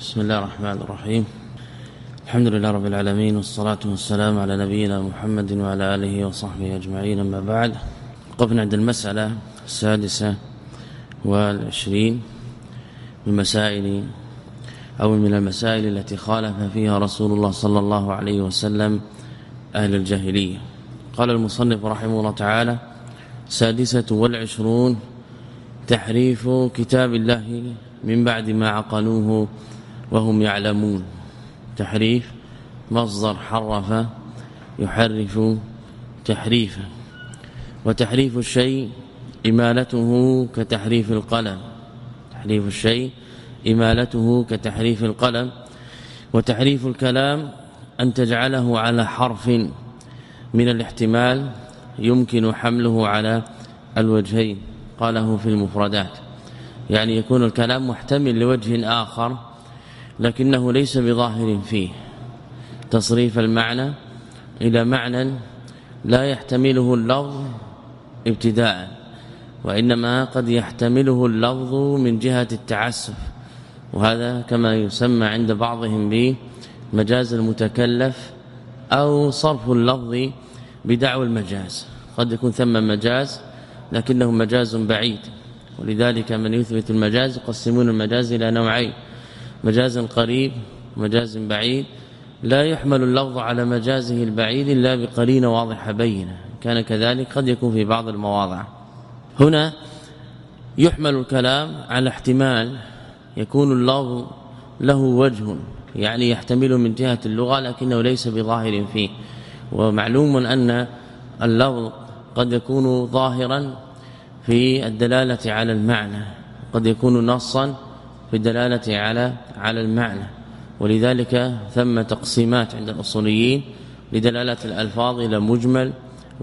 بسم الله الرحمن الرحيم. الحمد لله رب العالمين، والصلاة والسلام على نبينا محمد وعلى آله وصحبه أجمعين. أما بعد، وقفنا عند المسألة 26 من المسائل التي خالف فيها رسول الله صلى الله عليه وسلم أهل الجاهلية. قال المصنف رحمه الله تعالى: 26 تحريف كتاب الله من بعد ما عقلوه وهم يعلمون. تحريف مصدر حرف يحرف تحريفا، وتحريف الشيء إمالته كتحريف القلم. تحريف الشيء إمالته كتحريف القلم. وتحريف الكلام أن تجعله على حرف من الاحتمال يمكن حمله على الوجهين. قاله في المفردات، يعني يكون الكلام محتمل لوجه آخر لكنه ليس بظاهر فيه، تصريف المعنى إلى معنى لا يحتمله اللفظ ابتداء، وإنما قد يحتمله اللفظ من جهة التعسف، وهذا كما يسمى عند بعضهم بمجاز المتكلف أو صرف اللفظ بدعوى المجاز. قد يكون ثم مجاز لكنه مجاز بعيد، ولذلك من يثبت المجاز يقسمون المجاز إلى نوعين: مجاز قريب ومجاز بعيد. لا يحمل اللفظ على مجازه البعيد إلا بقرينة واضحة بينة، كان كذلك قد يكون في بعض المواضع. هنا يحمل الكلام على احتمال يكون اللفظ له وجه، يعني يحتمله من جهة اللغة لكنه ليس بظاهر فيه. ومعلوم أن اللفظ قد يكون ظاهرا في الدلالة على المعنى، قد يكون نصا في الدلالة على المعنى، ولذلك ثم تقسيمات عند الأصوليين لدلالة الألفاظ إلى مجمل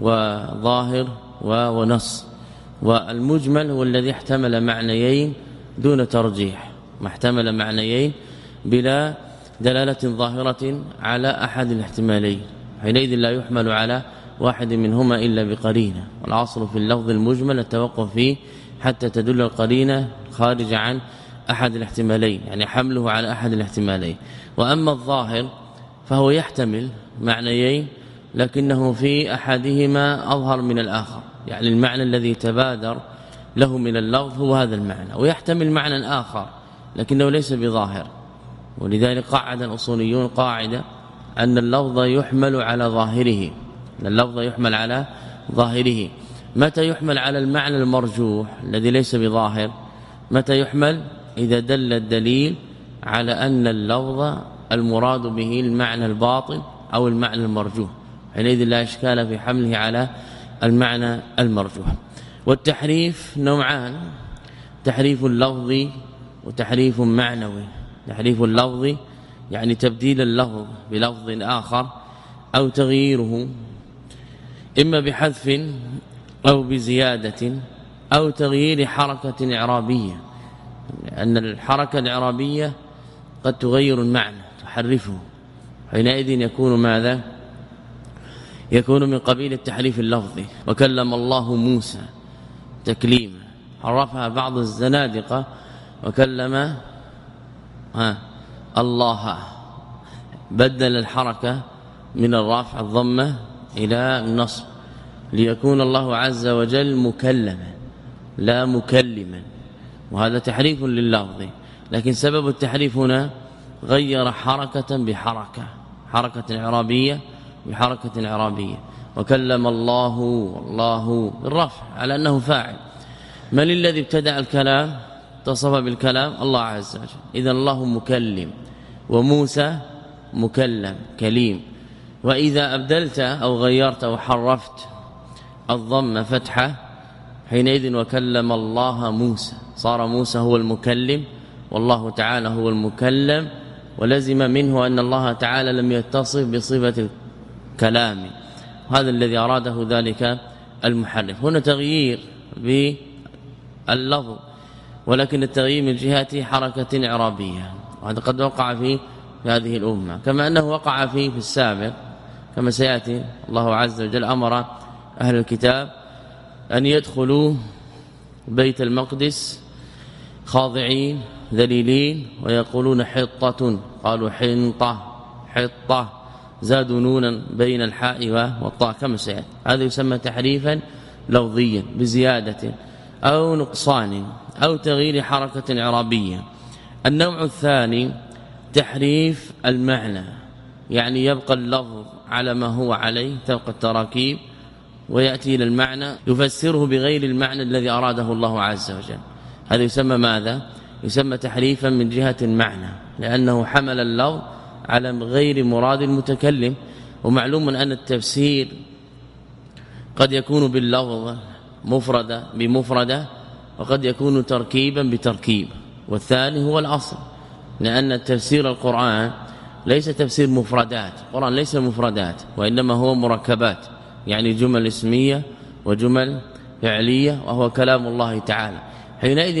وظاهر ونص. والمجمل هو الذي احتمل معنيين دون ترجيح، ما احتمل معنيين بلا دلالة ظاهرة على أحد الاحتمالين، حينئذ لا يحمل على واحد منهما إلا بقرينة. والعصر في اللفظ المجمل التوقف فيه حتى تدل القرينة خارجة عن أحد الاحتمالين، يعني حمله على أحد الاحتمالين. وأما الظاهر فهو يحتمل معنيين لكنه في أحدهما أظهر من الآخر، يعني المعنى الذي تبادر له من اللفظ هو هذا المعنى، ويحتمل معنى آخر لكنه ليس بظاهر. ولذلك قعد الأصوليون قاعدة أن اللفظ يحمل على ظاهره. اللفظ يحمل على ظاهره. متى يحمل على المعنى المرجوح الذي ليس بظاهر؟ متى يحمل؟ إذا دل الدليل على أن اللفظ المراد به المعنى الباطن أو المعنى المرجوح، حينئذ لا إشكال في حمله على المعنى المرجوح. والتحريف نوعان: تحريف اللفظ وتحريف معنوي. تحريف اللفظ يعني تبديل اللفظ بلفظ آخر أو تغييره، إما بحذف أو بزيادة أو تغيير حركة إعرابية، لأن الحركة الإعرابية قد تغير المعنى تحرفه، حينئذ يكون ماذا؟ يكون من قبيل التحريف اللفظي. وكلم الله موسى تكليما، حرفها بعض الزنادقة وكلم الله، بدل الحركة من الرفع الضمة إلى النصب ليكون الله عز وجل مكلما لا مكلما، وهذا تحريف لللفظ. لكن سبب التحريف هنا غير حركة بحركة، حركة إعرابية بحركة إعرابية. وكلم الله بالرفع على أنه فاعل. من الذي ابتدأ الكلام اتصف بالكلام؟ الله عز وجل. إذن الله مكلم وموسى مكلم كليم. وإذا أبدلت أو غيرت أو حرفت الضم فتحة حينئذ وكلم الله موسى، صار موسى هو المكلم والله تعالى هو المكلم، ولزم منه أن الله تعالى لم يتصف بصفة الكلام. هذا الذي أراده ذلك المحرف. هنا تغيير باللفظ، ولكن التغيير من جهة حركة إعرابية، وهذا قد وقع في هذه الأمة، كما أنه وقع في السابق، كما سيأتي. الله عز وجل أمر أهل الكتاب أن يدخلوا بيت المقدس خاضعين ذليلين ويقولون حطة قالوا حطة زادوا نونا بين الحاء والطاء كما سيأتي. هذا يسمى تحريفا لفظيا بزيادة أو نقصان أو تغيير حركة إعرابية. النوع الثاني تحريف المعنى، يعني يبقى اللفظ على ما هو عليه، تبقى التراكيب ويأتي إلى المعنى يفسره بغير المعنى الذي أراده الله عز وجل. هذا يسمى ماذا؟ يسمى تحريفا من جهة المعنى، لأنه حمل اللفظ على غير مراد المتكلم. ومعلوم أن التفسير قد يكون باللفظ مفردة بمفردة، وقد يكون تركيبا بتركيب، والثاني هو الأصل، لأن تفسير القرآن ليس تفسير مفردات. القرآن ليس مفردات، وإنما هو مركبات، يعني جمل اسمية وجمل فعلية، وهو كلام الله تعالى. حينئذ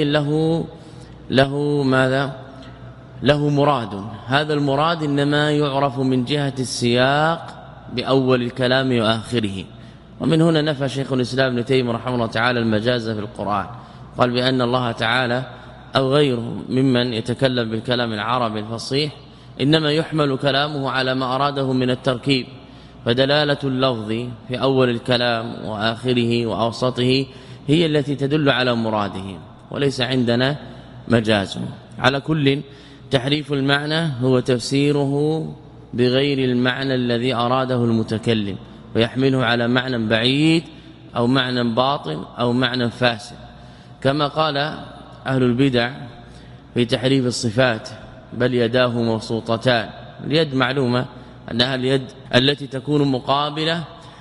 له ماذا؟ له مراد. هذا المراد إنما يعرف من جهة السياق بأول الكلام وآخره. ومن هنا نفى شيخ الإسلام ابن تيمية رحمه الله تعالى المجاز في القرآن، قال بأن الله تعالى أو غيره ممن يتكلم بالكلام العربي الفصيح إنما يحمل كلامه على ما أراده من التركيب، فدلالة اللفظ في أول الكلام وآخره وأوسطه هي التي تدل على مراده، وليس عندنا مجاز. على كل، تحريف المعنى هو تفسيره بغير المعنى الذي أراده المتكلم، ويحمله على معنى بعيد أو معنى باطن أو معنى فاسد، كما قال أهل البدع في تحريف الصفات: بل يداه مبسوطتان. اليد معلومة أنها اليد التي تكون مقابلة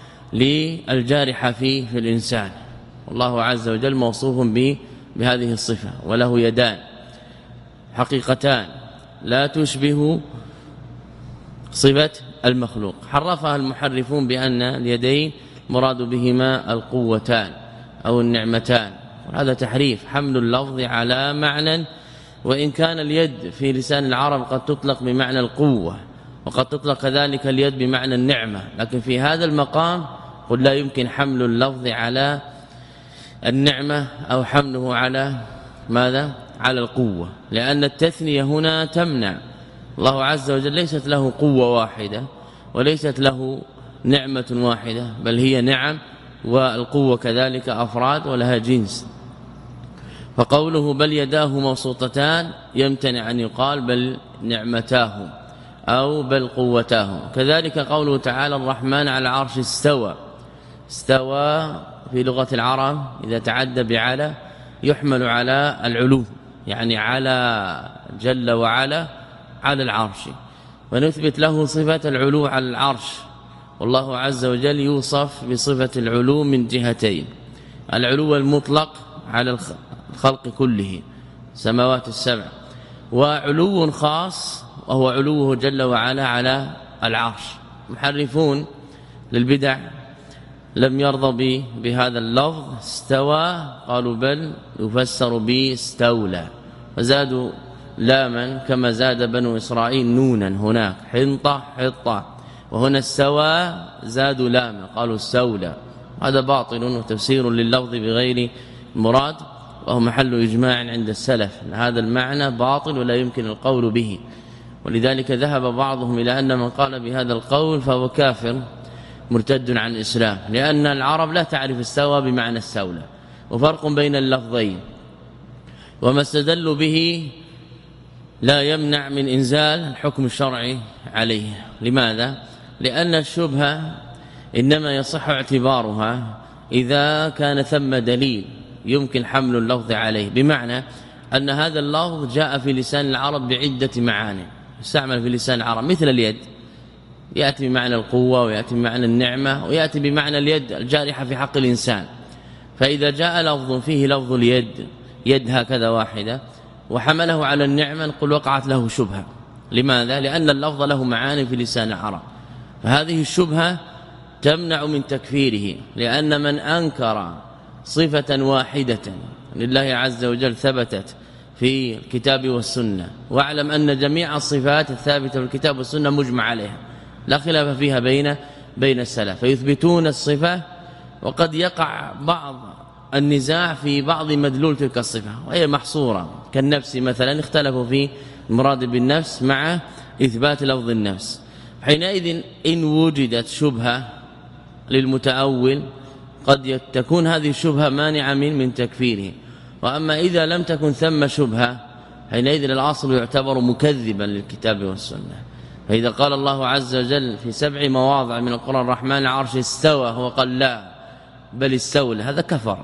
للجارحة في الإنسان، والله عز وجل موصوف بهذه الصفة، وله يدان حقيقتان لا تشبه صفة المخلوق. حرفها المحرفون بأن اليدين مراد بهما القوتان أو النعمتان، وهذا تحريف، حمل اللفظ على معنى، وإن كان اليد في لسان العرب قد تطلق بمعنى القوة، وقد تطلق كذلك اليد بمعنى النعمة، لكن في هذا المقام قل لا يمكن حمل اللفظ على النعمة أو حمله على ماذا؟ على القوة، لأن التثنية هنا تمنع. الله عز وجل ليست له قوة واحدة وليست له نعمة واحدة، بل هي نعم، والقوة كذلك أفراد ولها جنس. فقوله بل يداه مبسوطتان يمتنع أن يقال بل نعمتاه أو بل قوتاه. كذلك قوله تعالى الرحمن على العرش استوى. استوى في لغة العرب إذا تعدى بعلى يحمل على العلو، يعني على جل وعلا على العرش، ونثبت له صفة العلو على العرش. والله عز وجل يوصف بصفة العلو من جهتين: العلو المطلق على الخلق كله سماوات السبع، وعلو خاص وهو علوه جل وعلا على العرش. محرفون للبدع لم يرضى بهذا اللفظ استوى، قالوا بل يفسر باستولى، وزادوا لاما كما زاد بنو إسرائيل نونا هناك حطة، وهنا استوى زادوا لاما قالوا استولى. هذا باطل وتفسير لللفظ بغير مراد، وهو محل إجماع عند السلف. هذا المعنى باطل ولا يمكن القول به، ولذلك ذهب بعضهم إلى أن من قال بهذا القول فهو كافر مرتد عن الإسلام، لأن العرب لا تعرف استوى بمعنى استولى، وفرق بين اللفظين، وما استدلوا به لا يمنع من إنزال الحكم الشرعي عليه. لماذا؟ لأن الشبهة إنما يصح اعتبارها إذا كان ثم دليل يمكن حمل اللفظ عليه، بمعنى أن هذا اللفظ جاء في لسان العرب بعدة معاني، يستعمل في لسان العرب مثل اليد، يأتي بمعنى القوة ويأتي بمعنى النعمة ويأتي بمعنى اليد الجارحة في حق الإنسان. فإذا جاء لفظ فيه لفظ اليد، يد هكذا واحدة، وحمله على النعمة، نقول وقعت له شبهة. لماذا؟ لأن اللفظ له معاني في لسان العرب، فهذه الشبهة تمنع من تكفيره، لأن من أنكر صفة واحدة لله عز وجل ثبتت في الكتاب والسنة، واعلم أن جميع الصفات الثابتة في الكتاب والسنة مجمع عليها لا خلاف فيها بين السلف، فيثبتون الصفة، وقد يقع بعض النزاع في بعض مدلول تلك الصفة وهي محصورة كالنفس مثلا، اختلفوا في المراد بالنفس مع إثبات لفظ النفس. حينئذ إن وجدت شبهة للمتأول قد تكون هذه الشبهة مانعة من تكفيره، وأما إذا لم تكن ثم شبهة حينئذ الأصل يعتبر مكذبا للكتاب والسنة. فإذا قال الله عز وجل في 7 مواضع من القرآن الرحمن العرش استوى، هو قال لا بل استولى، هذا كفر.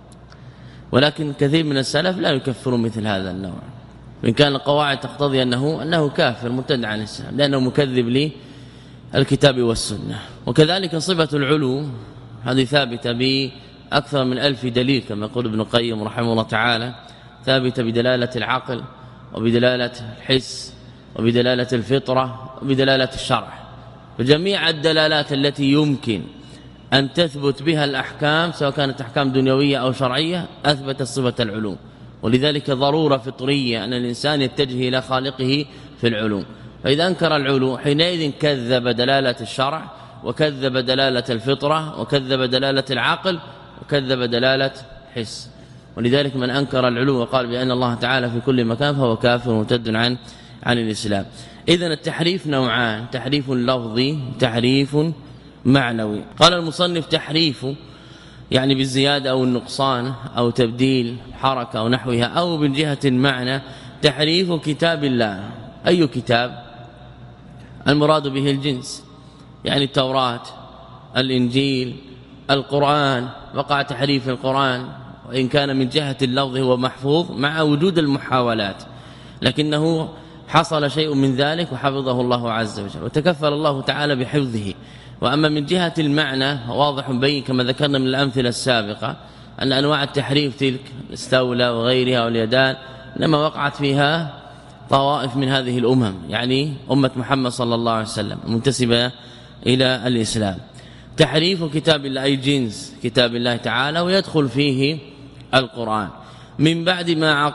ولكن كثير من السلف لا يكفرون مثل هذا النوع، وإن كان القواعد تقتضي أنه كافر مرتد عن الإسلام لأنه مكذب للكتاب والسنة. وكذلك صفة العلو هذه ثابتة بأكثر من 1000 دليل كما يقول ابن القيم رحمه الله تعالى، ثابتة بدلالة العقل وبدلالة الحس وبدلالة الفطرة وبدلالة الشرع. فجميع الدلالات التي يمكن أن تثبت بها الأحكام سواء كانت أحكام دنيوية أو شرعية أثبت صفة العلو. ولذلك ضرورة فطرية أن الإنسان يتجه إلى خالقه في العلو. فإذا أنكر العلو حينئذ كذب دلالة الشرع وكذب دلالة الفطرة وكذب دلالة العقل وكذب دلالة الحس. ولذلك من أنكر العلو وقال بأن الله تعالى في كل مكان فهو كافر مرتد عن الإسلام. إذن التحريف نوعان، تحريف لفظي تحريف معنوي. قال المصنف تحريف يعني بالزيادة أو النقصان أو تبديل حركة أو نحوها، أو من جهة المعنى تحريف كتاب الله. أي كتاب؟ المراد به الجنس، يعني التوراة الإنجيل القرآن. وقع تحريف القرآن وإن كان من جهة اللفظ هو محفوظ مع وجود المحاولات، لكنه حصل شيء من ذلك وحفظه الله عز وجل وتكفل الله تعالى بحفظه. وأما من جهة المعنى واضح بين كما ذكرنا من الأمثلة السابقة أن أنواع التحريف تلك استولى وغيرها واليدان إنما وقعت فيها طوائف من هذه الأمم، يعني أمة محمد صلى الله عليه وسلم منتسبة إلى الإسلام. تحريف كتاب الله أي جنس كتاب الله تعالى، ويدخل فيه القرآن من بعد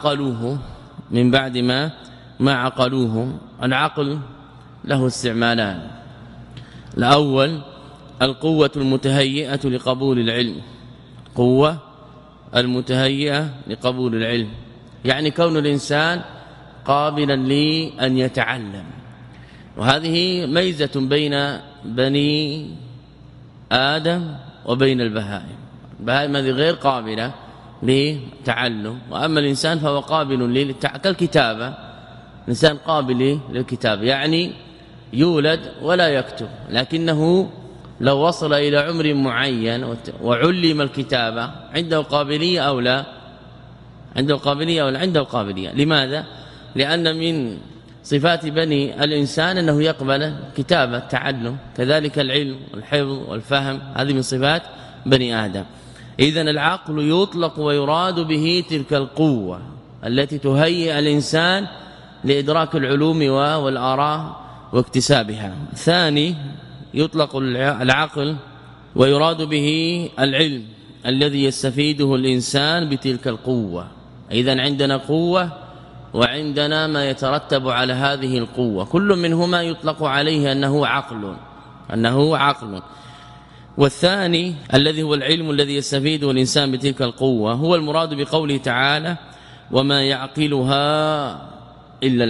ما عقلوه. العقل له استعمالان: الأول القوة المتهيئة لقبول العلم، قوة المتهيئة لقبول العلم يعني كون الإنسان قابلا لأن يتعلم. وهذه ميزة بين بني آدم وبين البهائم. البهائم هذه غير قابلة للتعلم، وأما الإنسان فهو قابل كالكتابة. الإنسان قابل للكتابة يعني يولد ولا يكتب، لكنه لو وصل إلى عمر معين وعلم الكتابة عنده قابلية أو لا؟ عنده قابلية. لماذا؟ لأن من صفات بني الإنسان أنه يقبل الكتابة التعلم، كذلك العلم والحفظ والفهم، هذه من صفات بني آدم. إذن العقل يطلق ويراد به تلك القوة التي تهيئ الإنسان لإدراك العلوم والآراء واكتسابها. ثاني يطلق العقل ويراد به العلم الذي يستفيده الإنسان بتلك القوة. إذن عندنا قوة وعندنا ما يترتب على هذه القوة، كل منهما يطلق عليه أنه عقل. والثاني الذي هو العلم الذي يستفيده الإنسان بتلك القوة هو المراد بقوله تعالى: وما يعقلها إلا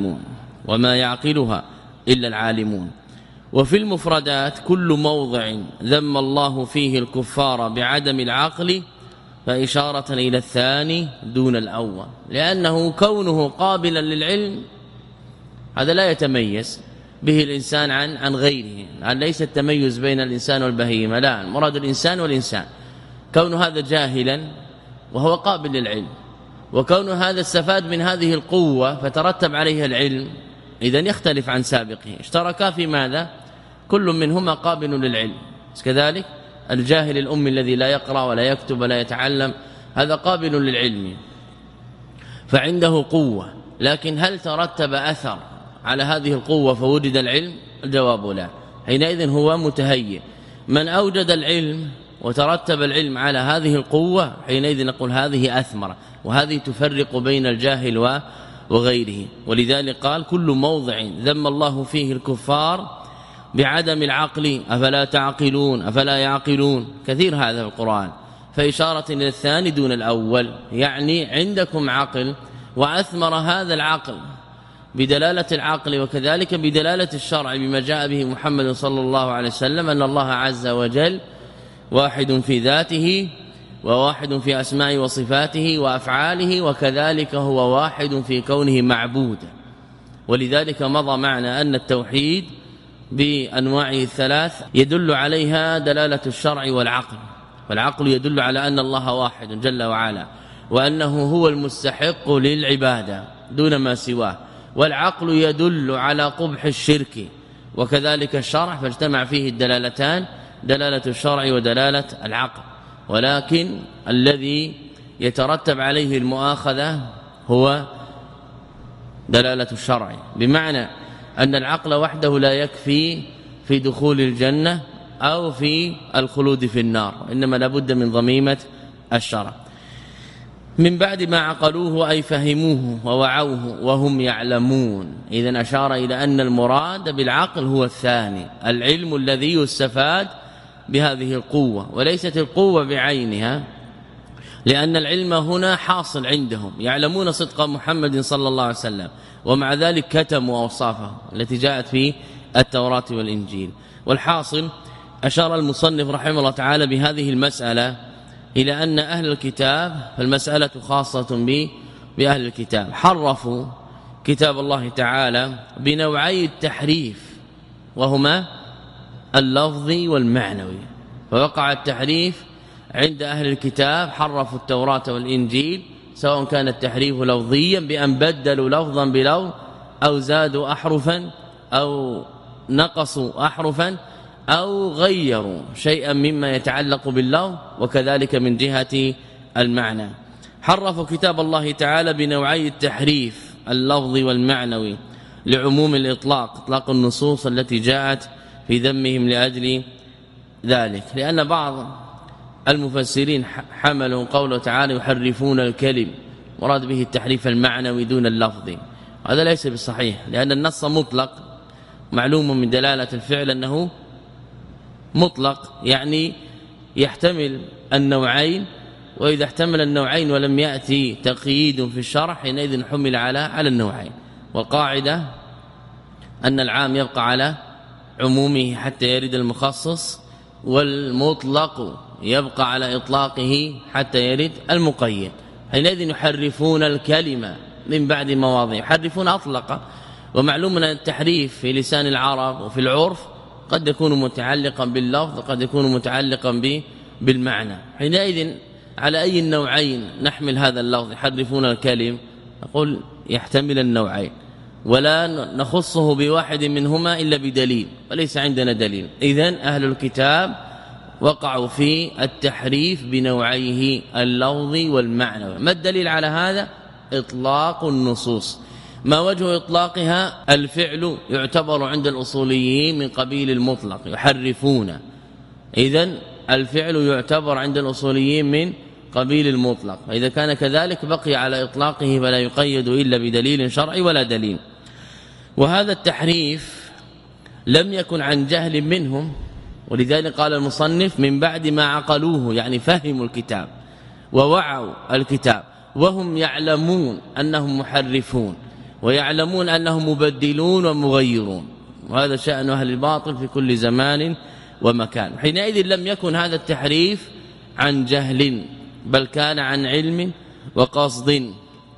العالمون. وفي المفردات كل موضع ذم الله فيه الكفار بعدم العقل فإشارة إلى الثاني دون الأول، لأنه كونه قابلا للعلم هذا لا يتميز به الإنسان عن غيره. ليس التميز بين الإنسان والبهيمة، لا، المراد الإنسان والإنسان. كون هذا جاهلا وهو قابل للعلم، وكون هذا استفاد من هذه القوة فترتب عليها العلم، إذن يختلف عن سابقه. اشتركا في ماذا؟ كل منهما قابل للعلم. كذلك الجاهل الأمي الذي لا يقرأ ولا يكتب ولا يتعلم هذا قابل للعلم فعنده قوة، لكن هل ترتب أثر على هذه القوة فوجد العلم؟ الجواب لا. حينئذ هو متهيئ. من أوجد العلم وترتب العلم على هذه القوة حينئذ نقول هذه أثمرة، وهذه تفرق بين الجاهل وغيره. ولذلك قال: كل موضع ذم الله فيه الكفار بعدم العقل أفلا يعقلون. كثير هذا في القرآن، فإشارة إلى الثاني دون الأول، يعني عندكم عقل وأثمر هذا العقل بدلالة العقل وكذلك بدلالة الشرع بما جاء به محمد صلى الله عليه وسلم أن الله عز وجل واحد في ذاته وواحد في أسمائه وصفاته وأفعاله، وكذلك هو واحد في كونه معبودا. ولذلك مضى معنا أن التوحيد بأنواعه الثلاث يدل عليها دلالة الشرع والعقل، فالعقل يدل على أن الله واحد جل وعلا وأنه هو المستحق للعبادة دون ما سواه، والعقل يدل على قبح الشرك، وكذلك الشرع، فاجتمع فيه الدلالتان دلالة الشرع ودلالة العقل. ولكن الذي يترتب عليه المؤاخذة هو دلالة الشرع، بمعنى أن العقل وحده لا يكفي في دخول الجنة أو في الخلود في النار، إنما لابد من ضميمة الشرع. من بعد ما عقلوه أي فهموه ووعوه وهم يعلمون. إذن أشار إلى أن المراد بالعقل هو الثاني، العلم الذي يستفاد بهذه القوة، وليست القوة بعينها، لأن العلم هنا حاصل عندهم، يعلمون صدق محمد صلى الله عليه وسلم، ومع ذلك كتموا أوصافه التي جاءت في التوراة والإنجيل. والحاصل أشار المصنف رحمه الله تعالى بهذه المسألة إلى أن أهل الكتاب، فالمسألة خاصة بأهل الكتاب، حرفوا كتاب الله تعالى بنوعي التحريف وهما اللفظي والمعنوي. فوقع التحريف عند أهل الكتاب، حرفوا التوراة والإنجيل، سواء كان التحريف لفظيا بأن بدلوا لفظا بلفظ أو زادوا أحرفا أو نقصوا أحرفا أو غيروا شيئا مما يتعلق باللفظ، وكذلك من جهة المعنى. حرفوا كتاب الله تعالى بنوعي التحريف اللفظي والمعنوي لعموم الإطلاق، إطلاق النصوص التي جاءت في ذمهم لأجل ذلك، لأن بعض المفسرين حملوا قوله تعالى يحرفون الكلم، مراد به التحريف المعنوي دون اللفظي. هذا ليس بالصحيح، لأن النص مطلق، معلوم من دلالة الفعل أنه مطلق، يعني يحتمل النوعين، وإذا احتمل النوعين ولم يأتي تقييد في الشرع حينئذ حمل على النوعين. والقاعدة أن العام يبقى على عمومه حتى يرد المخصص، والمطلق يبقى على إطلاقه حتى يرد المقيد. حينئذ يحرفون الكلمة من بعد مواضع، يحرفون أطلق، ومعلوم أن التحريف في لسان العرب وفي العرف قد يكون متعلقا باللفظ، قد يكون متعلقا بالمعنى. حينئذ على أي النوعين نحمل هذا اللفظ يحرفون الكلم؟ نقول يحتمل النوعين، ولا نخصه بواحد منهما إلا بدليل، وليس عندنا دليل. إذن أهل الكتاب وقعوا في التحريف بنوعيه اللفظي والمعنوي. ما الدليل على هذا؟ إطلاق النصوص. ما وجه إطلاقها؟ الفعل يعتبر عند الأصوليين من قبيل المطلق، يحرفون. إذن الفعل يعتبر عند الأصوليين من قبيل المطلق، فإذا كان كذلك بقي على إطلاقه فلا يقيد إلا بدليل شرعي ولا دليل. وهذا التحريف لم يكن عن جهل منهم، ولذلك قال المصنف من بعد ما عقلوه، يعني فهموا الكتاب ووعوا الكتاب وهم يعلمون أنهم محرفون، ويعلمون أنهم مبدلون ومغيرون، وهذا شأن أهل الباطل في كل زمان ومكان. حينئذ لم يكن هذا التحريف عن جهل، بل كان عن علم وقصد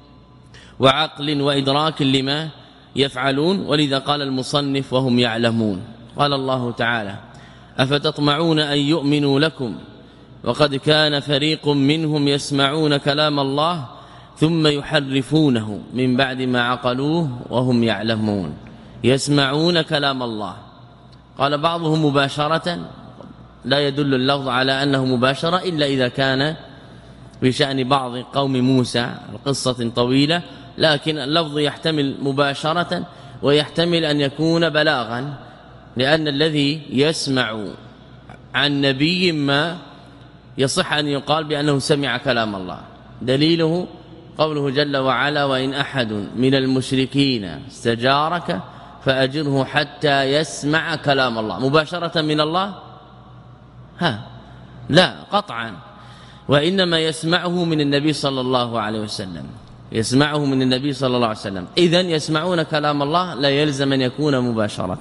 وعقل وإدراك لما يفعلون. ولذا قال المصنف وهم يعلمون. قال الله تعالى أفتطمعون أن يؤمنوا لكم وقد كان فريق منهم يسمعون كلام الله ثم يحرفونه من بعد ما عقلوه وهم يعلمون. يسمعون كلام الله، قال بعضهم مباشرة، لا يدل اللفظ على أنه مباشرة إلا إذا كان بشأن بعض قوم موسى، القصة طويلة، لكن اللفظ يحتمل مباشرة ويحتمل أن يكون بلاغا، لأن الذي يسمع عن نبي ما يصح أن يقال بأنه سمع كلام الله. دليله قوله جل وعلا وإن أحد من المشركين استجارك فأجره حتى يسمع كلام الله. مباشرة من الله؟ لا، قطعا. وإنما يسمعه من النبي صلى الله عليه وسلم، يسمعه من النبي صلى الله عليه وسلم. إذن يسمعون كلام الله لا يلزم أن يكون مباشرة.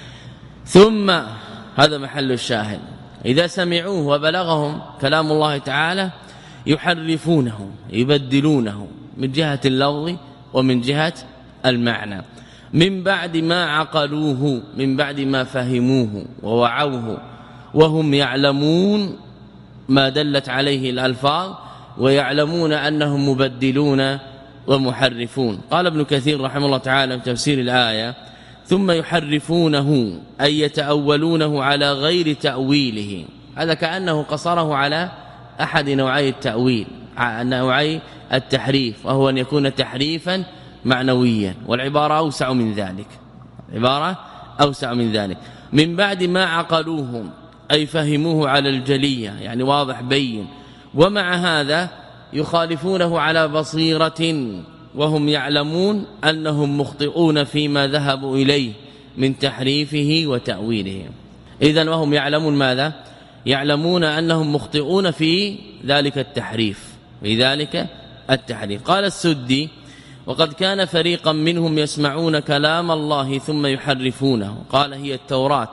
ثم هذا محل الشاهد، إذا سمعوه وبلغهم كلام الله تعالى يحرفونه يبدلونه من جهة اللفظ ومن جهة المعنى، من بعد ما عقلوه، من بعد ما فهموه ووعوه، وهم يعلمون ما دلت عليه الألفاظ ويعلمون أنهم مبدلون ومحرفون. قال ابن كثير رحمه الله تعالى في تفسير الآية: ثم يحرفونه أي يتأولونه على غير تأويله. هذا كأنه قصره على أحد نوعي التأويل، نوعي التحريف، وهو أن يكون تحريفا معنويا، والعبارة أوسع من ذلك، عبارة أوسع من ذلك. من بعد ما عقلوهم أي فهموه على الجلية، يعني واضح بين، ومع هذا يخالفونه على بصيرة وهم يعلمون أنهم مخطئون فيما ذهبوا إليه من تحريفه وتأويله. إذن وهم يعلمون ماذا؟ يعلمون أنهم مخطئون في ذلك التحريف، في ذلك التحريف. قال السدي: وقد كان فريقا منهم يسمعون كلام الله ثم يحرفونه. قال: هي التوراة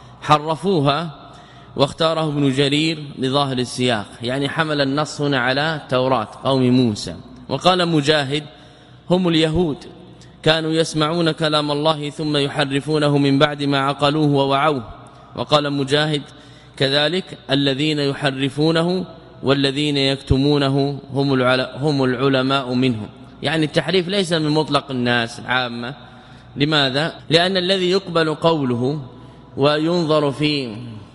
حرفوها، واختاره ابن جرير لظاهر السياق، يعني حمل النص هنا على توراة قوم موسى. وقال مجاهد: هم اليهود كانوا يسمعون كلام الله ثم يحرفونه من بعد ما عقلوه ووعوه. وقال مجاهد كذلك: الذين يحرفونه والذين يكتمونه هم العلماء منهم. يعني التحريف ليس من مطلق الناس العامة. لماذا؟ لأن الذي يقبل قوله وينظر في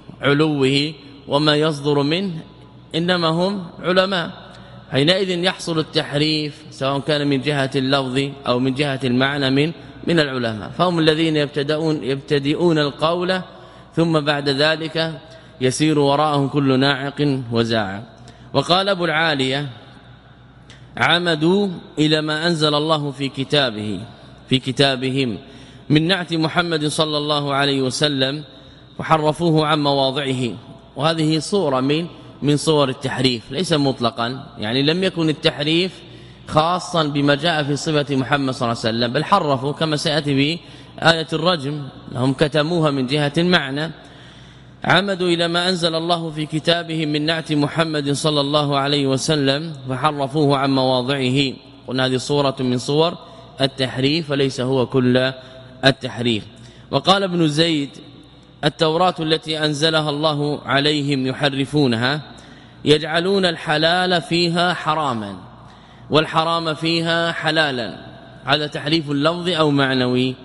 علوه وما يصدر منه إنما هم علماء، حينئذ يحصل التحريف سواء كان من جهة اللفظ أو من جهة المعنى من العلماء، فهم الذين يبتدئون القول ثم بعد ذلك يسير وراءهم كل ناعق وزاعق. وقال أبو العالية: عمدوا إلى ما أنزل الله في كتابهم من نعت محمد صلى الله عليه وسلم وحرفوه عن مواضعه. وهذه صورة من صور التحريف، ليس مطلقا، يعني لم يكن التحريف خاصا بما جاء في صفة محمد صلى الله عليه وسلم، بل حرفوا كما سيأتي في آية الرجم، هم كتموها من جهة المعنى. عمدوا إلى ما أنزل الله في كتابهم من نعت محمد صلى الله عليه وسلم وحرفوه عن مواضعه. قلنا هذه صورة من صور التحريف وليس هو كل التحريف. وقال ابن زيد: التوراة التي أنزلها الله عليهم يحرفونها، يجعلون الحلال فيها حراما والحرام فيها حلالا. هذا تحريف اللفظ أو معنوي؟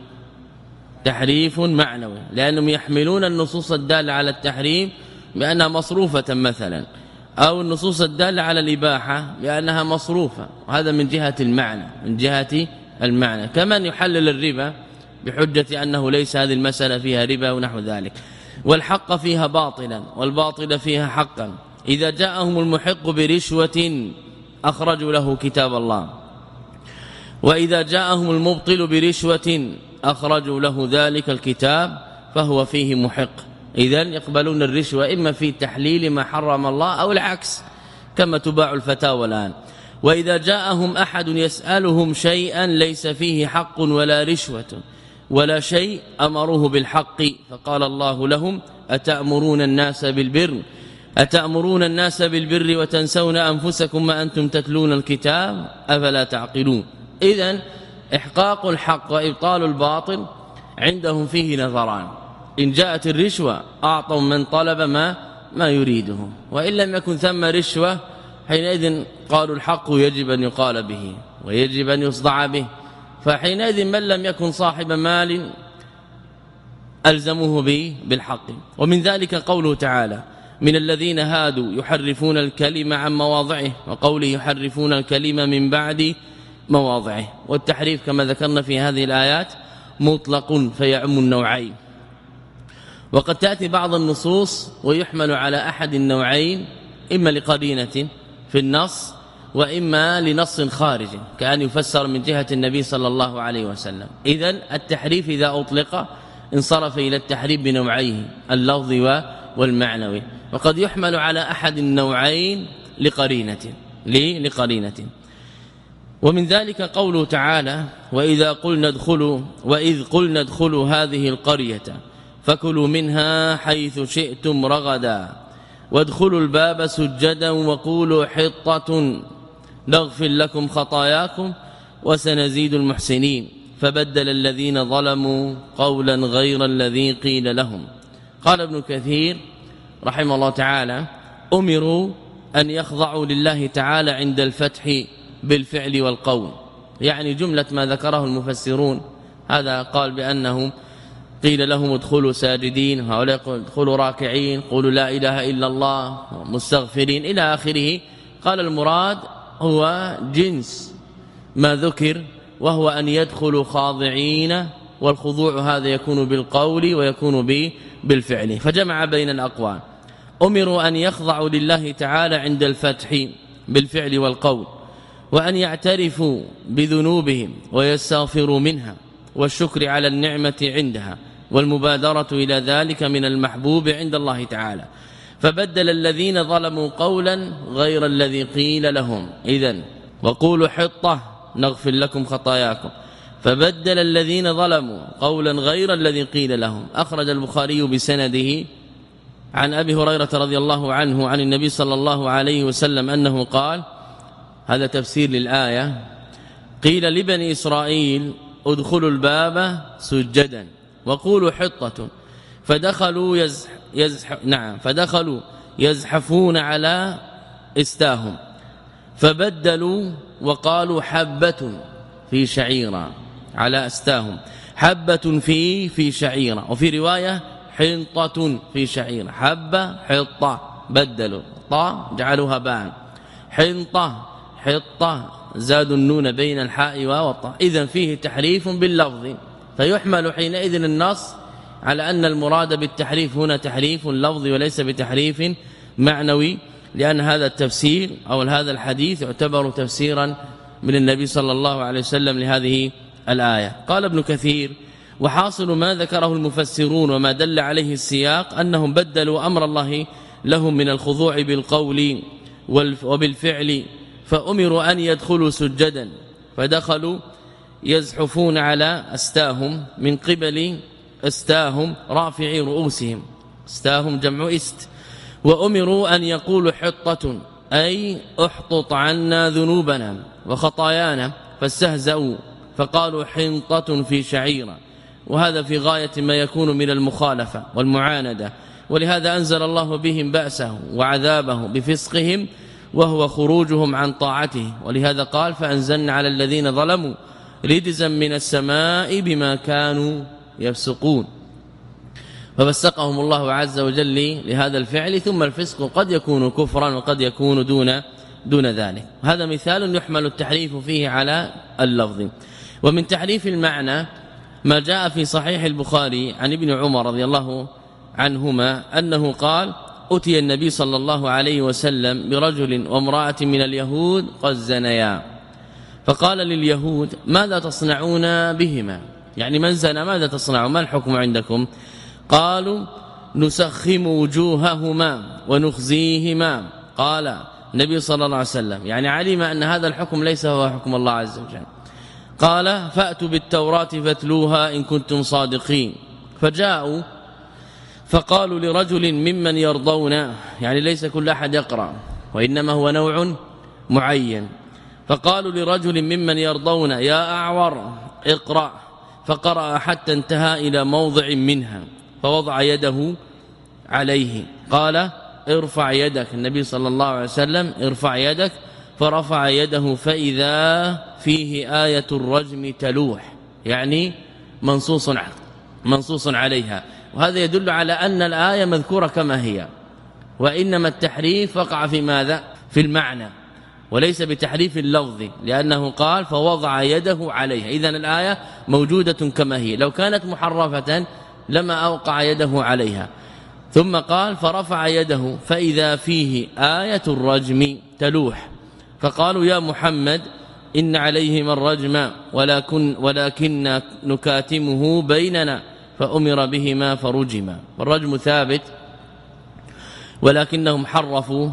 تحريف معنوي، لأنهم يحملون النصوص الدالة على التحريم بأنها مصروفة مثلا، أو النصوص الدالة على الإباحة بأنها مصروفة، وهذا من جهة المعنى، من جهة المعنى. كمن يحلل الربا بحجة أنه ليس هذه المسألة فيها ربا ونحو ذلك. والحق فيها باطلا والباطل فيها حقا. إذا جاءهم المحق برشوة أخرجوا له كتاب الله، وإذا جاءهم المبطل برشوة أخرجوا له ذلك الكتاب فهو فيه محق. إذن يقبلون الرشوة إما في تحليل ما حرم الله أو العكس، كما تباع الفتاوى الآن. وإذا جاءهم أحد يسألهم شيئا ليس فيه حق ولا رشوة ولا شيء أمروه بالحق، فقال الله لهم: أتأمرون الناس بالبر وتنسون أنفسكم وأنتم تتلون الكتاب أفلا تعقلون. إذن إحقاق الحق وإبطال الباطل عندهم فيه نظران: إن جاءت الرشوة أعطوا من طلب ما يريده، وإن لم يكن ثم رشوة حينئذ قالوا الحق يجب أن يقال به ويجب أن يصدع به. فحينئذ من لم يكن صاحب مال ألزموه بالحق. ومن ذلك قوله تعالى: من الذين هادوا يحرفون الكلمة عن مواضعه، وقوله يحرفون الكلمة من بعد مواضعه. والتحريف كما ذكرنا في هذه الآيات مطلق فيعم النوعين، وقد تأتي بعض النصوص ويحمل على أحد النوعين، إما لقرينة في النص وإما لنص خارج، كأن يفسر من جهة النبي صلى الله عليه وسلم. إذن التحريف إذا أطلق انصرف إلى التحريف بنوعيه، اللفظ والمعنوي. وقد يحمل على أحد النوعين لقرينة. ومن ذلك قوله تعالى وإذ قلنا ادخلوا هذه القرية فكلوا منها حيث شئتم رغدا وادخلوا الباب سجدا وقولوا حطة نغفر لكم خطاياكم وسنزيد المحسنين فبدل الذين ظلموا قولا غير الذي قيل لهم. قال ابن كثير رحمه الله تعالى أمروا أن يخضعوا لله تعالى عند الفتح بالفعل والقول، يعني جملة ما ذكره المفسرون. هذا قال بأنهم قيل لهم ادخلوا ساجدين، هؤلاء ادخلوا راكعين، قولوا لا إله إلا الله مستغفرين إلى آخره. قال المراد هو جنس ما ذكر، وهو أن يدخلوا خاضعين، والخضوع هذا يكون بالقول ويكون بالفعل، فجمع بين الأقوال. أمروا أن يخضعوا لله تعالى عند الفتح بالفعل والقول، وأن يعترفوا بذنوبهم ويستغفروا منها، والشكر على النعمة عندها، والمبادرة إلى ذلك من المحبوب عند الله تعالى. فبدل الذين ظلموا قولا غير الذي قيل لهم، إذن وقولوا حطة نغفر لكم خطاياكم. فبدل الذين ظلموا قولا غير الذي قيل لهم. أخرج البخاري بسنده عن أبي هريرة رضي الله عنه عن النبي صلى الله عليه وسلم أنه قال، هذا تفسير للآية، قيل لبني إسرائيل ادخلوا الباب سجدا وقولوا حطة فدخلوا يزحفون على استاهم فبدلوا وقالوا حبة في شعيرة على استاهم، حبة في شعيرة، وفي رواية حنطة في شعيرة، حبة حطة بدلوا طا جعلوها باء، حطة زادوا النون بين الحاء والطاء. إذن فيه تحريف باللفظ، فيحمل حينئذ النص على أن المراد بالتحريف هنا تحريف لفظي وليس بتحريف معنوي، لأن هذا التفسير أو هذا الحديث يعتبر تفسيرا من النبي صلى الله عليه وسلم لهذه الآية. قال ابن كثير وحاصل ما ذكره المفسرون وما دل عليه السياق أنهم بدلوا أمر الله لهم من الخضوع بالقول وبالفعل، فأمروا أن يدخلوا سجدا فدخلوا يزحفون على استاهم من قبل استاهم رافعي رؤوسهم، استاهم جمع است. وأمروا أن يقولوا حطة أي احطط عنا ذنوبنا وخطايانا، فاستهزأوا فقالوا حنطة في شعيرة، وهذا في غاية ما يكون من المخالفة والمعاندة، ولهذا أنزل الله بهم بأسه وعذابه بفسقهم وهو خروجهم عن طاعته. ولهذا قال فأنزلنا على الذين ظلموا رجزا من السماء بما كانوا يفسقون، ففسقهم الله عز وجل لهذا الفعل. ثم الفسق قد يكون كفرا وقد يكون دون ذلك. هذا مثال يحمل التحريف فيه على اللفظ. ومن تحريف المعنى ما جاء في صحيح البخاري عن ابن عمر رضي الله عنهما أنه قال أتي النبي صلى الله عليه وسلم برجل وامرأة من اليهود قد زنيا، فقال لليهود ماذا تصنعون بهما، يعني من زنى ماذا تصنعون، ما الحكم عندكم؟ قالوا نسخم وجوههما ونخزيهما. قال النبي صلى الله عليه وسلم يعني علم أن هذا الحكم ليس هو حكم الله عز وجل، قال فأتوا بالتوراة فاتلوها إن كنتم صادقين. فجاءوا فقالوا لرجل ممن يرضون، يعني ليس كل أحد يقرأ وإنما هو نوع معين، فقالوا لرجل ممن يرضون يا أعور اقرأ، فقرأ حتى انتهى إلى موضع منها فوضع يده عليه، قال ارفع يدك، النبي صلى الله عليه وسلم ارفع يدك، فرفع يده فإذا فيه آية الرجم تلوح، يعني منصوص عليها. وهذا يدل على أن الآية مذكورة كما هي، وإنما التحريف وقع في ماذا؟ في المعنى وليس بتحريف اللفظ، لأنه قال فوضع يده عليها، إذن الآية موجودة كما هي، لو كانت محرفة لما أوقع يده عليها. ثم قال فرفع يده فإذا فيه آية الرجم تلوح، فقالوا يا محمد إن عليهما الرجم ولكن نكاتمه بيننا، فأمر بهما فرجما. والرجم ثابت ولكنهم حرفوا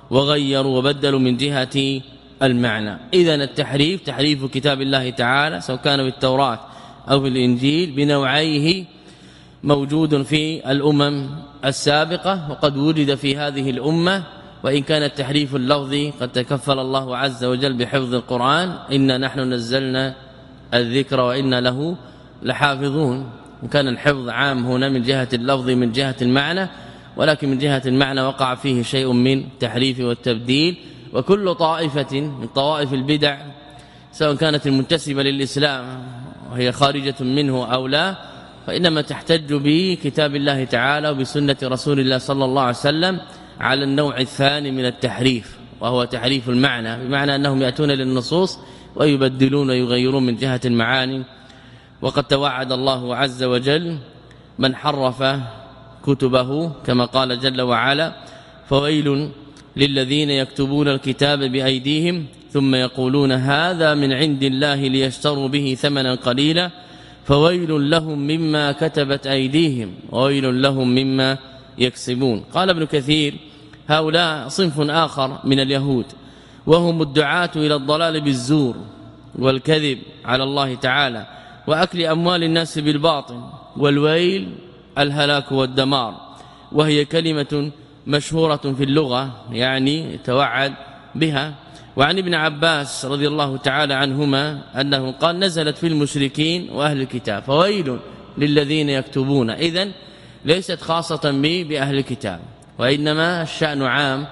وغيروا وبدلوا من جهة المعنى. إذن التحريف تحريف كتاب الله تعالى سواء كان في التوراة أو في الإنجيل بنوعيه موجود في الأمم السابقة وقد وجد في هذه الأمة، وإن كان التحريف اللفظي قد تكفل الله عز وجل بحفظ القرآن، إنا نحن نزلنا الذكر وإنا له لحافظون. وكان الحفظ عام هنا من جهة اللفظ من جهة المعنى، ولكن من جهة المعنى وقع فيه شيء من تحريف والتبديل. وكل طائفة من طوائف البدع سواء كانت المنتسبة للإسلام وهي خارجة منه أو لا، فإنما تحتج بكتاب الله تعالى وبسنة رسول الله صلى الله عليه وسلم على النوع الثاني من التحريف، وهو تحريف المعنى، بمعنى أنهم يأتون للنصوص ويبدلون ويغيرون من جهة المعاني. وقد توعد الله عز وجل من حرف كتبه كما قال جل وعلا: فويل للذين يكتبون الكتاب بأيديهم ثم يقولون هذا من عند الله ليشتروا به ثمنا قليلا فويل لهم مما كتبت أيديهم وويل لهم مما يكسبون. قال ابن كثير: هؤلاء صنف آخر من اليهود، وهم الدعاة إلى الضلال بالزور والكذب على الله تعالى وأكل أموال الناس بالباطل، والويل الهلاك والدمار، وهي كلمة مشهورة في اللغة يعني توعد بها. وعن ابن عباس رضي الله تعالى عنهما أنه قال: نزلت في المشركين وأهل الكتاب فويل للذين يكتبون. إذن ليست خاصة بأهل الكتاب، وإنما الشأن عام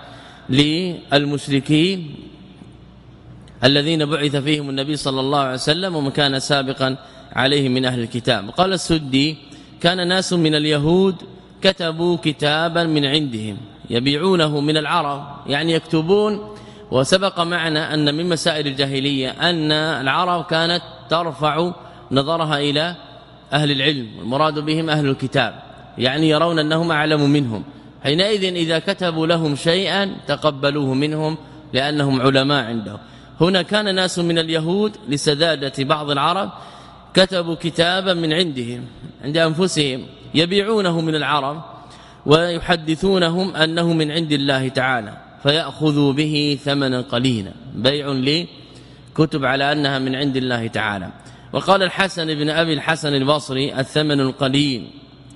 للمشركين الذين بعث فيهم النبي صلى الله عليه وسلم ومن كان سابقا عليهم من أهل الكتاب. قال السدي: كان ناس من اليهود كتبوا كتابا من عندهم يبيعونه من العرب، يعني يكتبون. وسبق معنا أن من مسائل الجاهلية أن العرب كانت ترفع نظرها إلى أهل العلم، والمراد بهم أهل الكتاب، يعني يرون أنهم أعلم منهم، حينئذ إذا كتبوا لهم شيئا تقبلوه منهم لأنهم علماء عندهم. هنا كان ناس من اليهود لسذاجة بعض العرب كتبوا كتابا من عندهم عند أنفسهم يبيعونه من العرب ويحدثونهم أنه من عند الله تعالى فيأخذوا به ثمنا قليلا، بيع لكتب على أنها من عند الله تعالى. وقال الحسن بن أبي الحسن البصري: الثمن القليل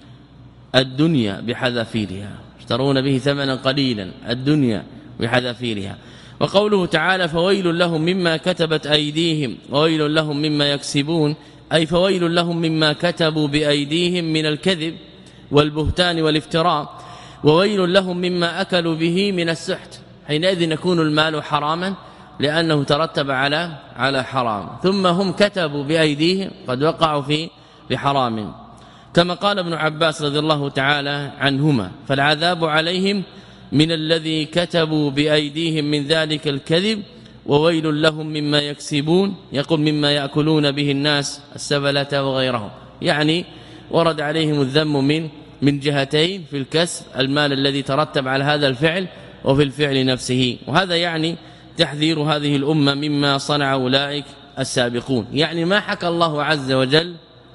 الدنيا بحذافيرها، اشترون به ثمنا قليلا الدنيا بحذافيرها. وقوله تعالى: فويل لهم مما كتبت أيديهم وويل لهم مما يكسبون، أي فويل لهم مما كتبوا بأيديهم من الكذب والبهتان والافتراء، وويل لهم مما أكلوا به من السحت. حينئذ يكون المال حراما لأنه ترتب على حرام، ثم هم كتبوا بأيديهم قد وقعوا في بحرام، كما قال ابن عباس رضي الله تعالى عنهما: فالعذاب عليهم من الذي كتبوا بأيديهم من ذلك الكذب، وويل لهم مما يكسبون، يقول مما يأكلون به الناس السبلة وغيرهم، يعني ورد عليهم الذم من جهتين: في الكسب المال الذي ترتب على هذا الفعل، وفي الفعل نفسه. وهذا يعني تحذير هذه الأمة مما صنع أولئك السابقون. يعني ما حكى الله عز وجل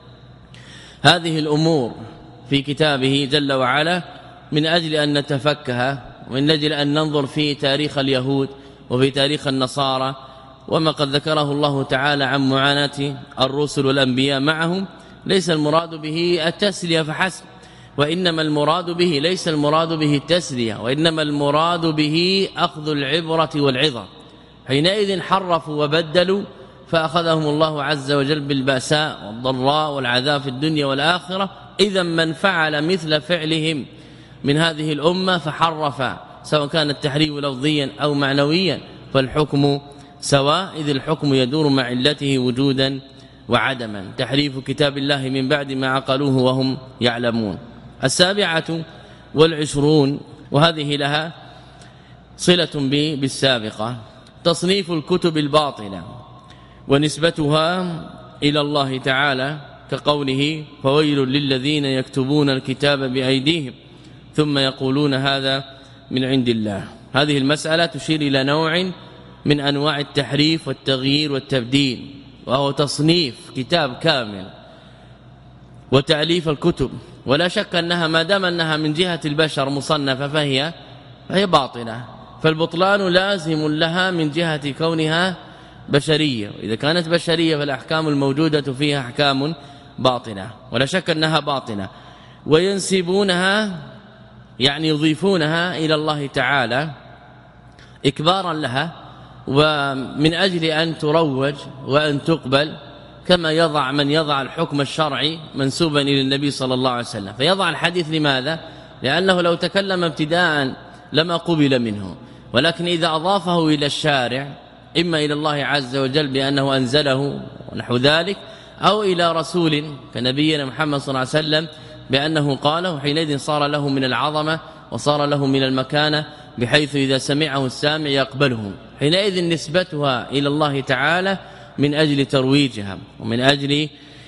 هذه الأمور في كتابه جل وعلا من أجل أن نتفكها، ومن أجل أن ننظر في تاريخ اليهود وفي تاريخ النصارى وما قد ذكره الله تعالى عن معاناة الرسل والأنبياء معهم. ليس المراد به التسلية فحسب، وإنما المراد به ليس المراد به التسلية، وإنما المراد به أخذ العبرة والعظة. حينئذ حرفوا وبدلوا فأخذهم الله عز وجل بالبأساء والضراء والعذاب في الدنيا والآخرة. إذا من فعل مثل فعلهم من هذه الأمة فحرف، سواء كان التحريف لفظيا أو معنويا، فالحكم سواء، إذ الحكم يدور مع علته وجودا وعدما. تحريف كتاب الله من بعد ما عقلوه وهم يعلمون. 27 وهذه لها صلة بالسابقة: تصنيف الكتب الباطلة ونسبتها إلى الله تعالى، كقوله: فويل للذين يكتبون الكتاب بأيديهم ثم يقولون هذا من عند الله. هذه المسألة تشير إلى نوع من أنواع التحريف والتغيير والتبديل، وهو تصنيف كتاب كامل وتأليف الكتب. ولا شك أنها ما دام أنها من جهة البشر مصنفة فهي باطلة، فالبطلان لازم لها من جهة كونها بشرية، وإذا كانت بشرية فالأحكام الموجودة فيها أحكام باطنة ولا شك أنها باطنة. وينسبونها يعني يضيفونها إلى الله تعالى إكبارا لها ومن أجل أن تروج وأن تقبل، كما يضع من يضع الحكم الشرعي منسوبا إلى النبي صلى الله عليه وسلم. فيضع الحديث لماذا؟ لأنه لو تكلم ابتداء لما قبل منه، ولكن إذا أضافه إلى الشارع إما إلى الله عز وجل بأنه أنزله ونحو ذلك، أو إلى رسول كنبينا محمد صلى الله عليه وسلم بأنه قاله، حينئذ صار له من العظمة وصار له من المكانة، بحيث إذا سمعه السامع يقبله. حينئذ نسبتها إلى الله تعالى من أجل ترويجها ومن أجل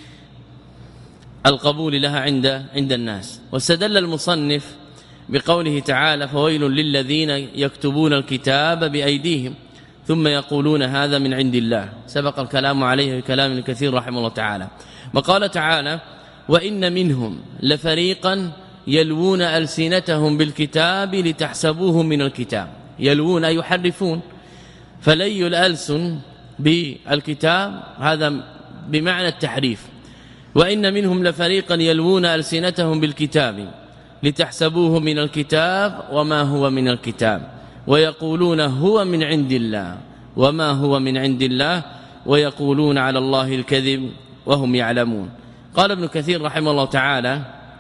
القبول لها عند الناس. واستدل المصنف بقوله تعالى: فويل للذين يكتبون الكتاب بأيديهم ثم يقولون هذا من عند الله. سبق الكلام عليه بكلام كثير رحمه الله تعالى. وقال تعالى: وإن منهم لفريقا يلوون ألسنتهم بالكتاب لتحسبوه من الكتاب. يلوون يحرفون، فلي الألسن بالكتاب هذا بمعنى التحريف. وإن منهم لفريقا يلوون ألسنتهم بالكتاب لتحسبوه من الكتاب وما هو من الكتاب ويقولون هو من عند الله وما هو من عند الله ويقولون على الله الكذب وهم يعلمون. قال ابن كثير رحمه الله تعالى: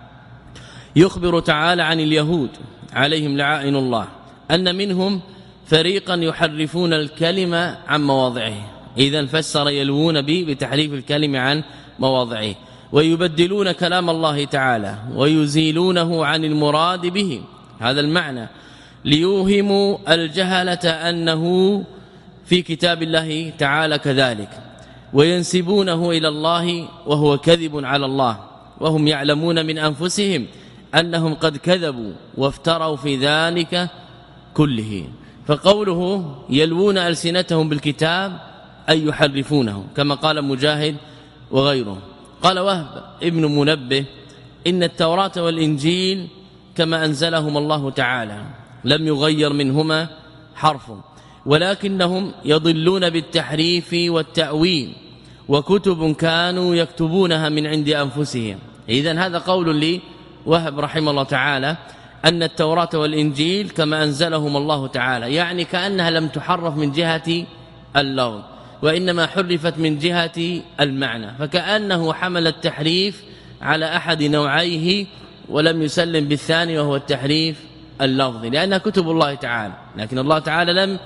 يخبر تعالى عن اليهود عليهم لعائن الله أن منهم فريقا يحرفون الكلمة عن مواضعه. إذن فسر يلوون بتحريف الكلمة عن مواضعه، ويبدلون كلام الله تعالى ويزيلونه عن المراد به، هذا المعنى، ليوهموا الجهلة أنه في كتاب الله تعالى كذلك، وينسبونه إلى الله وهو كذب على الله، وهم يعلمون من أنفسهم أنهم قد كذبوا وافتروا في ذلك كله. فقوله يلوون ألسنتهم بالكتاب أي يحرفونه، كما قال مجاهد وغيره. قال وهب ابن منبه: إن التوراة والإنجيل كما أنزلهم الله تعالى لم يغير منهما حرف، ولكنهم يضلون بالتحريف والتأويل، وكتب كانوا يكتبونها من عند أنفسهم. إذن هذا قول لي وهب رحمه الله تعالى أن التوراة والإنجيل كما أنزلهم الله تعالى، يعني كأنها لم تحرف من جهة اللفظ وإنما حرفت من جهة المعنى، فكأنه حمل التحريف على أحد نوعيه ولم يسلم بالثاني وهو التحريف اللفظي، لأنها كتب الله تعالى، لكن الله تعالى لم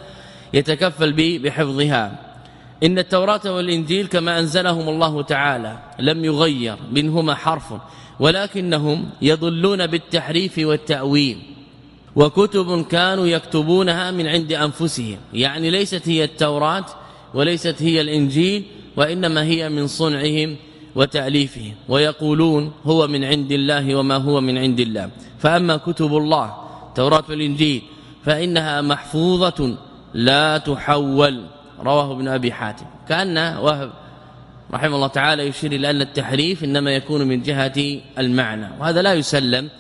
يتكفل بحفظها. إن التوراة والإنجيل كما أنزلهم الله تعالى لم يغير منهما حرف، ولكنهم يضلون بالتحريف والتأويل، وكتب كانوا يكتبونها من عند أنفسهم، يعني ليست هي التوراة وليست هي الإنجيل، وإنما هي من صنعهم وتأليفهم، ويقولون هو من عند الله وما هو من عند الله. فأما كتب الله التوراة والإنجيل فإنها محفوظة لا تحول. رواه ابن أبي حاتم. كأن وهب رحمه الله تعالى يشير إلى أن التحريف إنما يكون من جهة المعنى، وهذا لا يسلم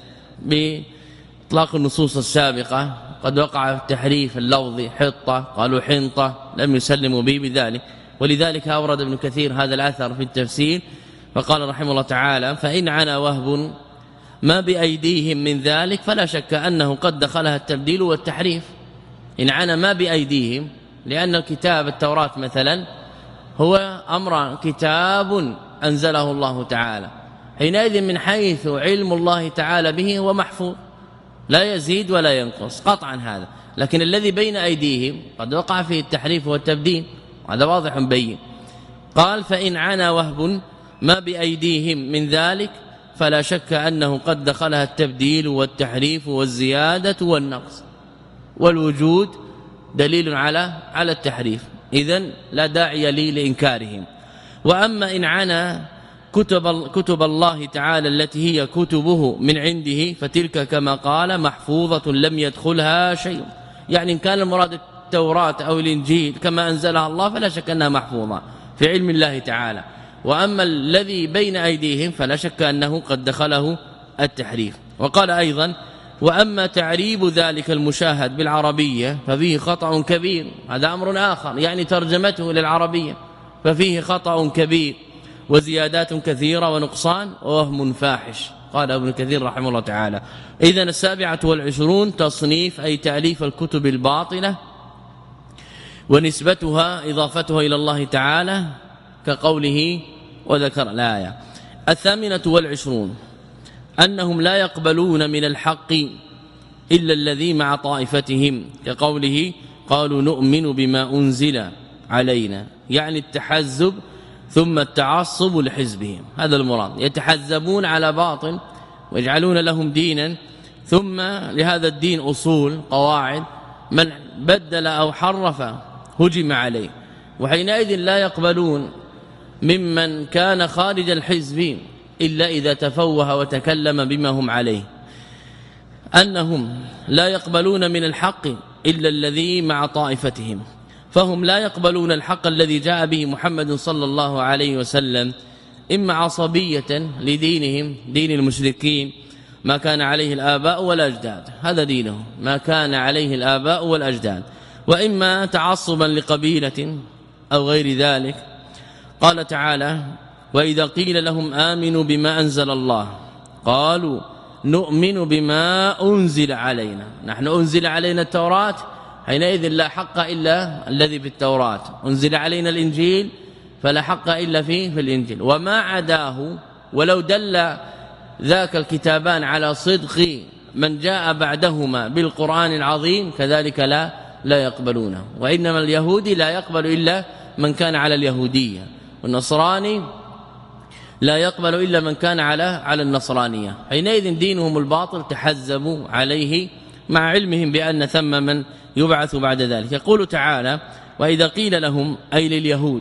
بإطلاق النصوص السابقة. قد وقع التحريف اللفظي، حطة قالوا حنطة، لم يسلموا به بذلك. ولذلك أورد ابن كثير هذا الأثر في التفسير فقال رحمه الله تعالى: فإن عنا وهب ما بأيديهم من ذلك فلا شك أنه قد دخلها التبديل والتحريف. إن عنا ما بأيديهم، لأن الكتاب التوراة مثلا هو أمر كتاب أنزله الله تعالى، حينئذ من حيث علم الله تعالى به هو محفوظ لا يزيد ولا ينقص قطعا هذا. لكن الذي بين أيديهم قد وقع فيه التحريف والتبديل، وهذا واضح بين. قال: فإن عنا وهب ما بأيديهم من ذلك فلا شك أنه قد دخلها التبديل والتحريف والزيادة والنقص، والوجود دليل على التحريف، إذن لا داعي لي لإنكارهم. وأما إن عنا كتب الله تعالى التي هي كتبه من عنده فتلك كما قال محفوظة لم يدخلها شيء، يعني إن كان المراد التوراة أو الإنجيل كما أنزلها الله فلا شك أنها محفوظة في علم الله تعالى. وأما الذي بين أيديهم فلا شك أنه قد دخله التحريف. وقال أيضا: وأما تعريب ذلك المشاهد بالعربية ففيه خطأ كبير، هذا أمر آخر، يعني ترجمته للعربية ففيه خطأ كبير وزيادات كثيرة ونقصان ووهم فاحش. قال ابن كثير رحمه الله تعالى: إذن 27 تصنيف أي تأليف الكتب الباطلة ونسبتها إضافتها إلى الله تعالى كقوله وذكر الآية. 28 أنهم لا يقبلون من الحق إلا الذي مع طائفتهم كقوله: قالوا نؤمن بما أنزل علينا، يعني التحزب ثم التعصب لحزبهم، هذا المراد، يتحزبون على باطل ويجعلون لهم دينا ثم لهذا الدين أصول قواعد، من بدل أو حرف هجم عليه، وحينئذ لا يقبلون ممن كان خارج الحزب إلا إذا تفوه وتكلم بما هم عليه. أنهم لا يقبلون من الحق إلا الذي مع طائفتهم، فهم لا يقبلون الحق الذي جاء به محمد صلى الله عليه وسلم، إما عصبية لدينهم دين المشركين ما كان عليه الآباء والأجداد، هذا دينهم ما كان عليه الآباء والأجداد، وإما تعصبا لقبيلة أو غير ذلك. قال تعالى: وإذا قيل لهم آمنوا بما أنزل الله قالوا نؤمن بما أنزل علينا، نحن أنزل علينا التوراة، حينئذ لا حق إلا الذي في التوراة، أنزل علينا الإنجيل فلا حق إلا في الإنجيل، وما عداه ولو دل ذاك الكتابان على صدق من جاء بعدهما بالقرآن العظيم كذلك لا يقبلونه. وإنما اليهودي لا يقبل إلا من كان على اليهودية، والنصراني لا يقبل إلا من كان على النصرانية، حينئذ دينهم الباطل تحزبوا عليه مع علمهم بأن ثم من يبعث بعد ذلك. يقول تعالى: وإذا قيل لهم أي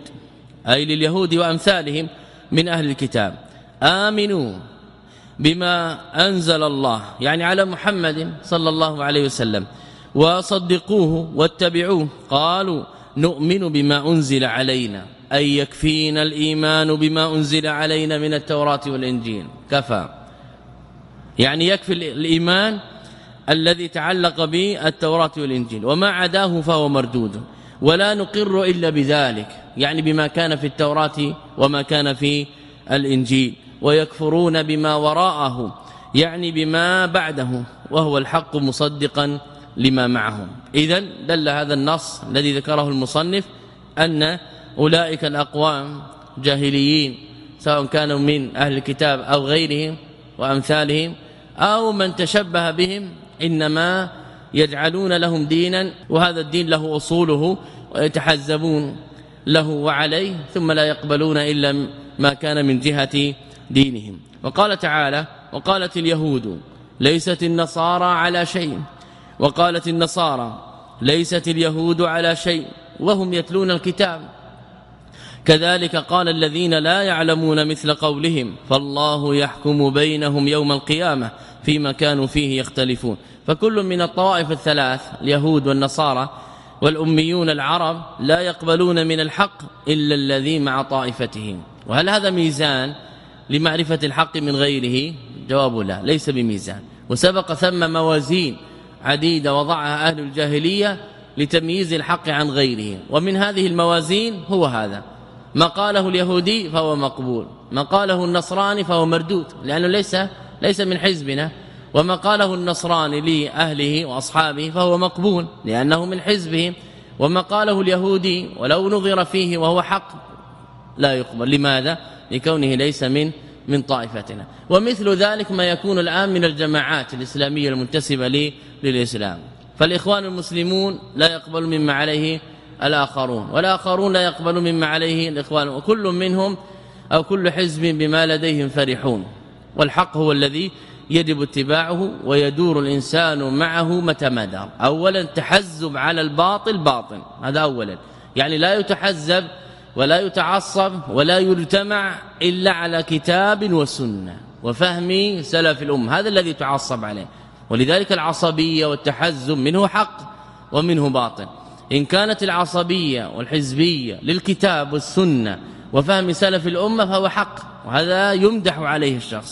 لليهود وأمثالهم من أهل الكتاب آمنوا بما أنزل الله، يعني على محمد صلى الله عليه وسلم، وصدقوه واتبعوه، قالوا نؤمن بما أنزل علينا، أي يكفينا الإيمان بما أنزل علينا من التوراة والإنجيل، كفى، يعني يكفي الإيمان الذي تعلق بالتوراة والإنجيل، وما عداه فهو مردود، ولا نقر إلا بذلك، يعني بما كان في التوراة وما كان في الإنجيل، ويكفرون بما وراءه، يعني بما بعده، وهو الحق مصدقا لما معهم. إذن دل هذا النص الذي ذكره المصنف أن أولئك الأقوام جاهليين، سواء كانوا من أهل الكتاب أو غيرهم وأمثالهم أو من تشبه بهم، إنما يجعلون لهم دينا، وهذا الدين له أصوله، ويتحزبون له وعليه، ثم لا يقبلون إلا ما كان من جهة دينهم. وقال تعالى: وقالت اليهود ليست النصارى على شيء، وقالت النصارى ليست اليهود على شيء وهم يتلون الكتاب، كذلك قال الذين لا يعلمون مثل قولهم، فالله يحكم بينهم يوم القيامة فيما كانوا فيه يختلفون. فكل من الطوائف الثلاث اليهود والنصارى والأميون العرب لا يقبلون من الحق إلا الذي مع طائفتهم. وهل هذا ميزان لمعرفة الحق من غيره؟ جواب لا، ليس بميزان، وسبق ثم موازين عديدة وضعها أهل الجاهلية لتمييز الحق عن غيره، ومن هذه الموازين هو هذا: ما قاله اليهودي فهو مقبول، ما قاله النصراني فهو مردود لأنه ليس من حزبنا، وما قاله النصراني لأهله وأصحابه فهو مقبول لأنه من حزبهم، وما قاله اليهودي ولو نظر فيه وهو حق لا يقبل. لماذا؟ لكونه ليس من طائفتنا. ومثل ذلك ما يكون الآن من الجماعات الإسلامية المنتسبة للإسلام، فالإخوان المسلمون لا يقبل مما عليه الآخرون، والآخرون لا يقبل مما عليه الإخوان، وكل منهم أو كل حزب بما لديهم فرحون، والحق هو الذي يجب اتباعه، ويدور الإنسان معه متى ما دار. أولا تحزب على الباطل باطل، هذا أولا، يعني لا يتحزب ولا يتعصب ولا يجتمع إلا على كتاب وسنة وفهم سلف الأمة، هذا الذي تعصب عليه. ولذلك العصبية والتحزب منه حق ومنه باطل. إن كانت العصبية والحزبية للكتاب والسنة وفهم سلف الأمة فهو حق، وهذا يمدح عليه الشخص.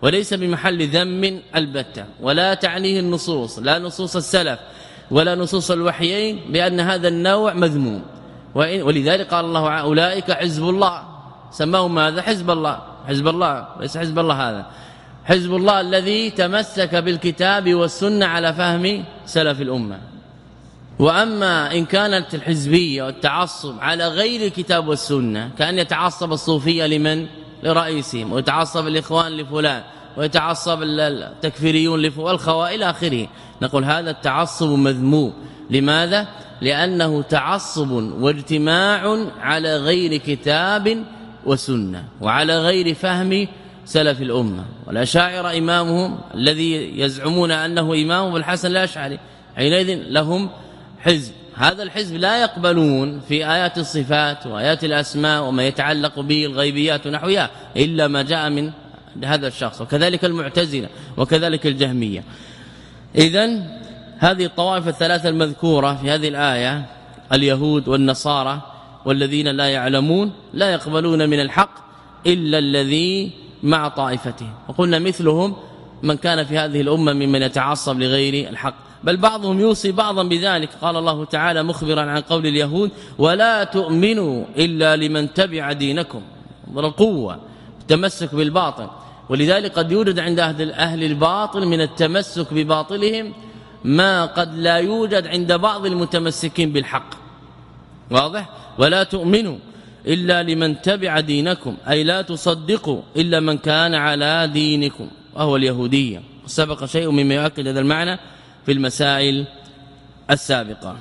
وليس بمحل ذم البتة، ولا تعنيه النصوص، لا نصوص السلف ولا نصوص الوحيين بأن هذا النوع مذموم. ولذلك قال الله أولئك حزب الله، سماهم هذا حزب الله، حزب الله ليس حزب الله، هذا حزب الله الذي تمسك بالكتاب والسنة على فهم سلف الأمة. وأما إن كانت الحزبية والتعصب على غير الكتاب والسنة، كأن يتعصب الصوفية لمن؟ لرئيسهم، ويتعصب الإخوان لفلان، ويتعصب التكفيريون لفلان والخوارج إلى آخره، نقول هذا التعصب مذموم. لماذا؟ لأنه تعصب واجتماع على غير كتاب وسنة وعلى غير فهم سلف الأمة. والأشاعرة إمامهم الذي يزعمون أنه إمامهم الحسن الأشعري، حينئذ لهم حزب، هذا الحزب لا يقبلون في آيات الصفات وآيات الأسماء وما يتعلق به الغيبيات ونحوها إلا ما جاء من هذا الشخص، وكذلك المعتزلة وكذلك الجهمية. إذن هذه الطوائف الثلاثة المذكورة في هذه الآية، اليهود والنصارى والذين لا يعلمون، لا يقبلون من الحق إلا الذي مع طائفته. وقلنا مثلهم من كان في هذه الأمة ممن يتعصب لغير الحق، بل بعضهم يوصي بعضا بذلك. قال الله تعالى مخبرا عن قول اليهود ولا تؤمنوا إلا لمن تبع دينكم، القوة التمسك بالباطل. ولذلك قد يوجد عند أهل الباطل من التمسك بباطلهم ما قد لا يوجد عند بعض المتمسكين بالحق، واضح؟ ولا تؤمنوا إلا لمن تبع دينكم، أي لا تصدقوا إلا من كان على دينكم وهو اليهودية. سبق شيء مما يؤكد هذا المعنى في المسائل السابقة.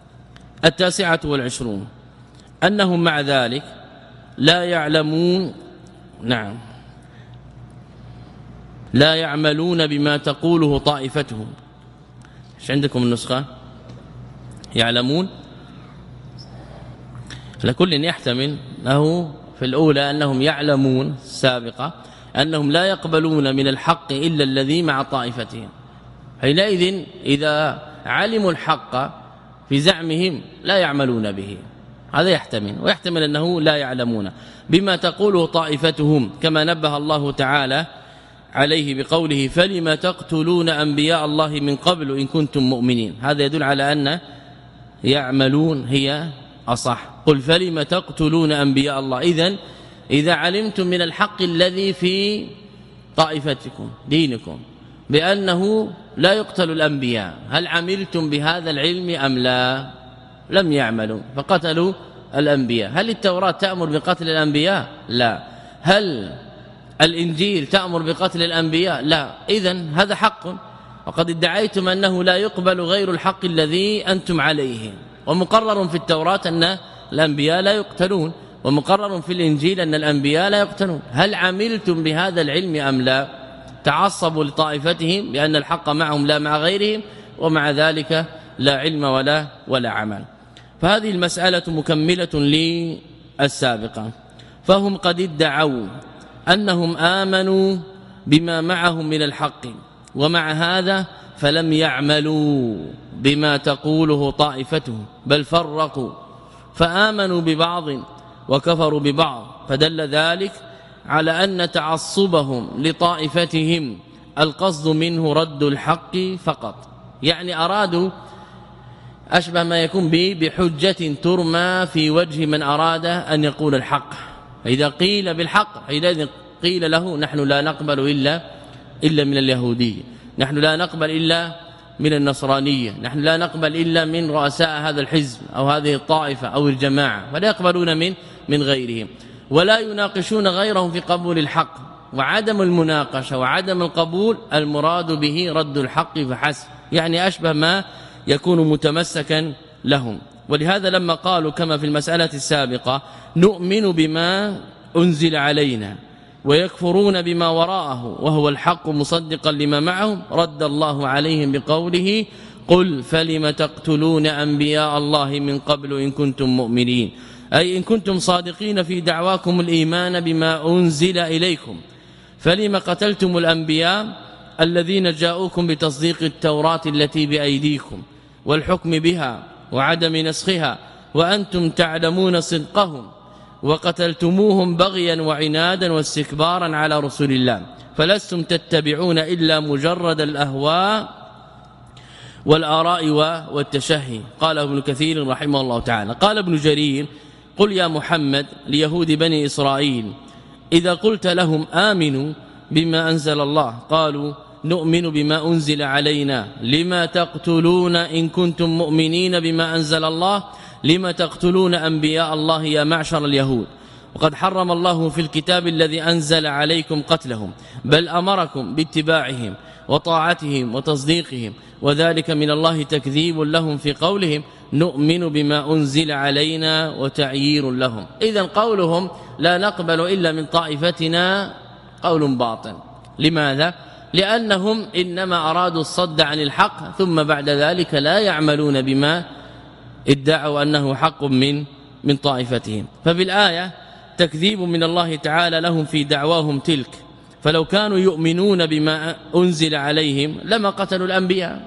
29 أنهم مع ذلك لا يعلمون، نعم، لا يعملون بما تقوله طائفتهم. ايش عندكم النسخة؟ يعلمون، لكل يحتمل أنه في الأولى أنهم يعلمون السابقة أنهم لا يقبلون من الحق إلا الذي مع طائفتهم، حينئذ إذا علموا الحق في زعمهم لا يعملون به، هذا يحتمل. ويحتمل أنه لا يعلمون بما تقوله طائفتهم، كما نبه الله تعالى عليه بقوله فلم تقتلون أنبياء الله من قبل إن كنتم مؤمنين. هذا يدل على أن يعملون هي أصح. قل فلم تقتلون أنبياء الله. إذا علمتم من الحق الذي في طائفتكم دينكم بأنه لا يقتل الأنبياء، هل عملتم بهذا العلم أم لا؟ لم يعملوا فقتلوا الأنبياء. هل التوراة تأمر بقتل الأنبياء؟ لا. هل الإنجيل تأمر بقتل الأنبياء؟ لا. إذن هذا حق، وقد ادعيتم أنه لا يقبل غير الحق الذي أنتم عليه، ومقرر في التوراة أن الأنبياء لا يقتلون، ومقرر في الإنجيل أن الأنبياء لا يقتلون. هل عملتم بهذا العلم أم لا؟ تعصبوا لطائفتهم بأن الحق معهم لا مع غيرهم، ومع ذلك لا علم ولا عمل. فهذه المسألة مكملة للسابقة. فهم قد ادعوا أنهم آمنوا بما معهم من الحق، ومع هذا فلم يعملوا بما تقوله طائفتهم، بل فرقوا فآمنوا ببعض وكفروا ببعض. فدل ذلك على أن تعصبهم لطائفتهم القصد منه رد الحق فقط، يعني أرادوا أشبه ما يكون بحجة ترمى في وجه من أراد أن يقول الحق. إذا قيل بالحق حينئذ قيل له نحن لا نقبل إلا من اليهودية، نحن لا نقبل إلا من النصرانية، نحن لا نقبل إلا من رؤساء هذا الحزب أو هذه الطائفة أو الجماعة، فلا يقبلون من غيرهم، ولا يناقشون غيرهم في قبول الحق. وعدم المناقشة وعدم القبول المراد به رد الحق فحسب، يعني أشبه ما يكون متمسكا لهم. ولهذا لما قالوا كما في المسألة السابقة نؤمن بما أنزل علينا ويكفرون بما وراءه وهو الحق مصدقا لما معهم، رد الله عليهم بقوله قل فلم تقتلون أنبياء الله من قبل إن كنتم مؤمنين، أي إن كنتم صادقين في دعواكم الإيمان بما أنزل إليكم، فلم قتلتم الأنبياء الذين جاءوكم بتصديق التوراة التي بأيديكم والحكم بها وعدم نسخها وأنتم تعلمون صدقهم، وقتلتموهم بغيا وعنادا واستكبارا على رسول الله، فلستم تتبعون إلا مجرد الأهواء والآراء والتشهي. قال ابن كثير رحمه الله تعالى. قال ابن جرير قل يا محمد ليهود بني إسرائيل إذا قلت لهم آمنوا بما أنزل الله قالوا نؤمن بما أنزل علينا لما تقتلون إن كنتم مؤمنين بما أنزل الله لما تقتلون أنبياء الله يا معشر اليهود وقد حرم الله في الكتاب الذي أنزل عليكم قتلهم بل أمركم باتباعهم وطاعتهم وتصديقهم وذلك من الله تكذيب لهم في قولهم نؤمن بما أنزل علينا وتعيير لهم. إذن قولهم لا نقبل إلا من طائفتنا قول باطل. لماذا؟ لأنهم إنما أرادوا الصد عن الحق ثم بعد ذلك لا يعملون بما ادعوا أنه حق من طائفتهم. فبالآية تكذيب من الله تعالى لهم في دعواهم تلك فلو كانوا يؤمنون بما أنزل عليهم لما قتلوا الأنبياء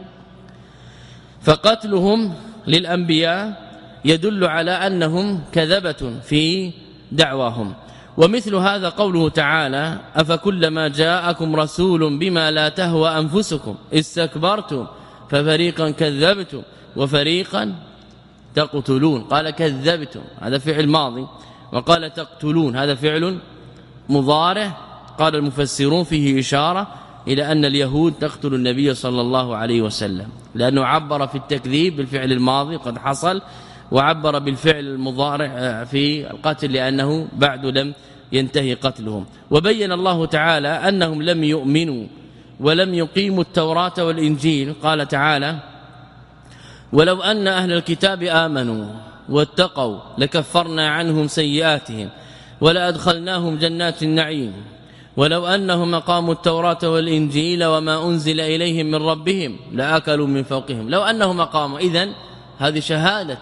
فقتلهم للأنبياء يدل على أنهم كذبة في دعواهم. ومثل هذا قوله تعالى أفكلما جاءكم رسول بما لا تهوى أنفسكم استكبرتم ففريقا كذبتم وفريقا تقتلون. قال كذبتم هذا فعل ماضي وقال تقتلون هذا فعل مضارع. قال المفسرون فيه إشارة إلى أن اليهود تقتل النبي صلى الله عليه وسلم لأنه عبر في التكذيب بالفعل الماضي قد حصل وعبر بالفعل المضارع في القتل لأنه بعد لم ينتهي قتلهم. وبين الله تعالى أنهم لم يؤمنوا ولم يقيموا التوراة والإنجيل. قال تعالى ولو أن أهل الكتاب آمنوا واتقوا لكفرنا عنهم سيئاتهم ولأدخلناهم جنات النعيم ولو أنهم أقاموا التوراة والإنجيل وما أنزل إليهم من ربهم لأكلوا من فوقهم. لو أنهم أقاموا إذن هذه شهادة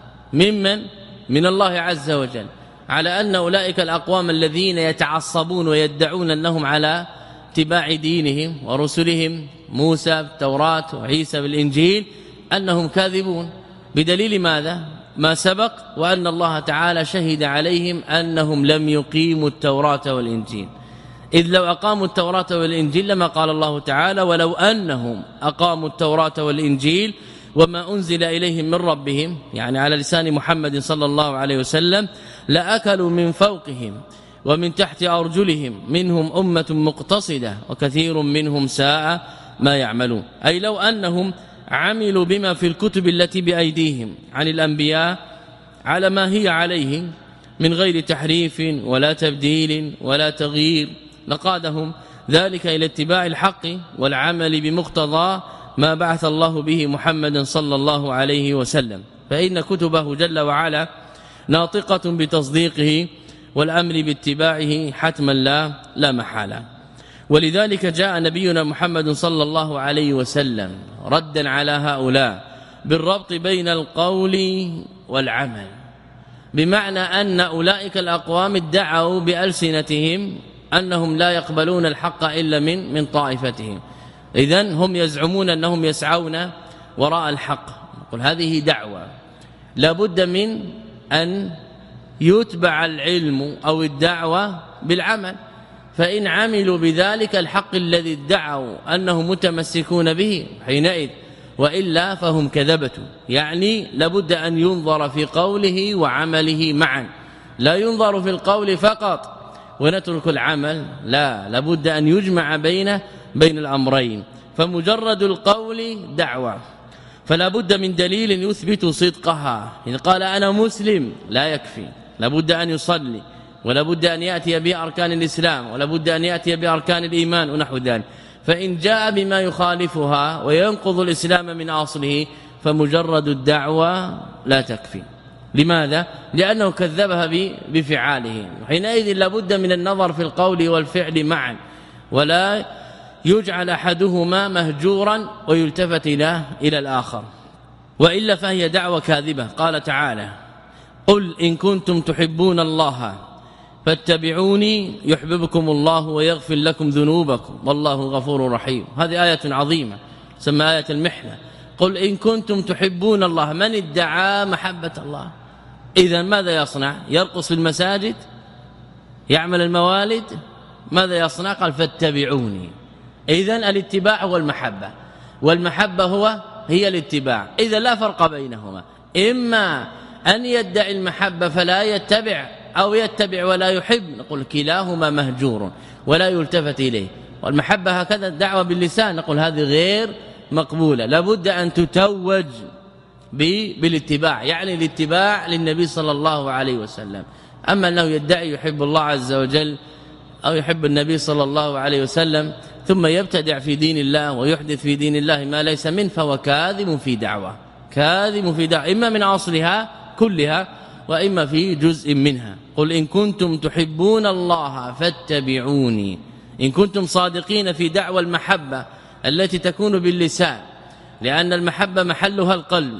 من الله عز وجل على أن أولئك الأقوام الذين يتعصبون ويدعون أنهم على اتباع دينهم ورسلهم موسى بالتوراة وعيسى بالإنجيل أنهم كاذبون بدليل ماذا؟ ما سبق وأن الله تعالى شهد عليهم أنهم لم يقيموا التوراة والإنجيل. إذ لو أقاموا التوراة والإنجيل لما قال الله تعالى ولو أنهم أقاموا التوراة والإنجيل وما أنزل إليهم من ربهم يعني على لسان محمد صلى الله عليه وسلم لأكلوا من فوقهم ومن تحت أرجلهم منهم أمة مقتصدة وكثير منهم ساء ما يعملون. أي لو أنهم عملوا بما في الكتب التي بأيديهم عن الأنبياء على ما هي عليه من غير تحريف ولا تبديل ولا تغيير لقادهم ذلك إلى اتباع الحق والعمل بمقتضى ما بعث الله به محمد صلى الله عليه وسلم. فإن كتبه جل وعلا ناطقة بتصديقه والأمر باتباعه حتما لا محالة. ولذلك جاء نبينا محمد صلى الله عليه وسلم ردا على هؤلاء بالربط بين القول والعمل بمعنى أن أولئك الأقوام ادعوا بألسنتهم أنهم لا يقبلون الحق إلا من طائفتهم. إذن هم يزعمون أنهم يسعون وراء الحق. نقول هذه دعوة لا بد من أن يتبع العلم أو الدعوة بالعمل فإن عملوا بذلك الحق الذي ادعوا أنهم متمسكون به حينئذ وإلا فهم كذبة. يعني لابد أن ينظر في قوله وعمله معا لا ينظر في القول فقط ونترك العمل لا لابد أن يجمع بين الأمرين. فمجرد القول دعوة فلا بد من دليل يثبت صدقها. إذا قال أنا مسلم لا يكفي لابد أن يصلي ولا بد أن يأتي بأركان الإسلام ولا بد أن يأتي بأركان الإيمان ونحو ذلك. فإن جاء بما يخالفها وينقض الإسلام من أصله فمجرد الدعوة لا تكفي. لماذا؟ لأنه كذبها بفعاله. حينئذ لابد من النظر في القول والفعل معا ولا يجعل أحدهما مهجورا ويلتفت إلى الآخر وإلا فهي دعوة كاذبة. قال تعالى قل إن كنتم تحبون الله فاتبعوني يحببكم الله ويغفر لكم ذنوبكم والله غفور رحيم. هذه آية عظيمة تسمى آية المحنة. قل إن كنتم تحبون الله من ادعى محبة الله إذا ماذا يصنع؟ يرقص في المساجد يعمل الموالد ماذا يصنع؟ قال فاتبعوني. إذن الاتباع هو المحبة، والمحبة هي الاتباع، إذا لا فرق بينهما. إما أن يدعي المحبة فلا يتبع، أو يتبع ولا يحب، نقول كلاهما مهجور ولا يلتفت إليه. والمحبة هكذا الدعوة باللسان، نقول هذه غير مقبولة، لابد أن تتوج بالاتباع، يعني الاتباع للنبي صلى الله عليه وسلم. أما أنه يدعي يحب الله عز وجل أو يحب النبي صلى الله عليه وسلم ثم يبتدع في دين الله ويحدث في دين الله ما ليس منه، فهو كاذب في دعوة، كاذب في دعوة، إما من أصلها كلها وإما في جزء منها. قل إن كنتم تحبون الله فاتبعوني، إن كنتم صادقين في دعوى المحبة التي تكون باللسان، لأن المحبة محلها القلب،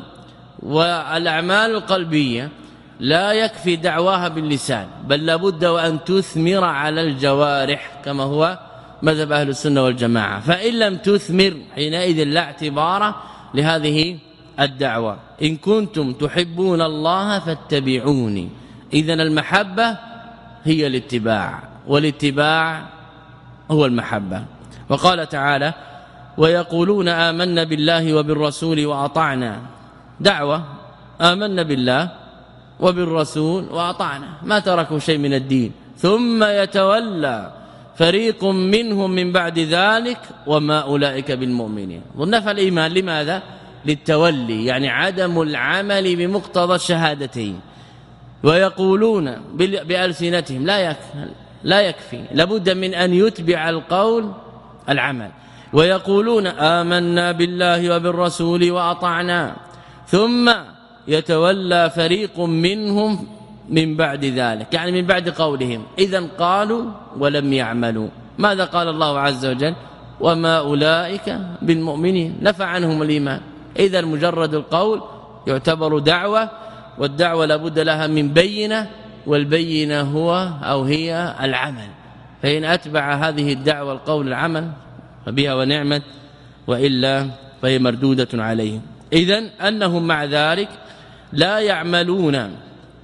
والأعمال القلبية لا يكفي دعواها باللسان، بل لابد وأن تثمر على الجوارح كما هو مذهب أهل السنة والجماعة. فإن لم تثمر حينئذ لا اعتبار لهذه الدعوة. إن كنتم تحبون الله فاتبعوني، إذن المحبة هي الاتباع، والاتباع هو المحبة. وقال تعالى ويقولون آمنا بالله وبالرسول وأطعنا، دعوة آمنا بالله وبالرسول وأطعنا، ما تركوا شيء من الدين. ثم يتولى فريق منهم من بعد ذلك وما أولئك بالمؤمنين. ونفى الإيمان لماذا؟ للتولي، يعني عدم العمل بمقتضى الشهادتين. ويقولون بألسنتهم، لا يكفي، لابد من أن يتبع القول العمل. ويقولون آمنا بالله وبالرسول وأطعنا، ثم يتولى فريق منهم من بعد ذلك، يعني من بعد قولهم. إذن قالوا ولم يعملوا. ماذا قال الله عز وجل؟ وما أولئك بالمؤمنين، نفى عنهم الإيمان. إذا مجرد القول يعتبر دعوة، والدعوة لابد لها من بينة، والبينة هي العمل. فإن أتبع هذه الدعوة القول العمل فبها ونعمت، وإلا فهي مردودة عليهم. إذن أنهم مع ذلك لا يعملون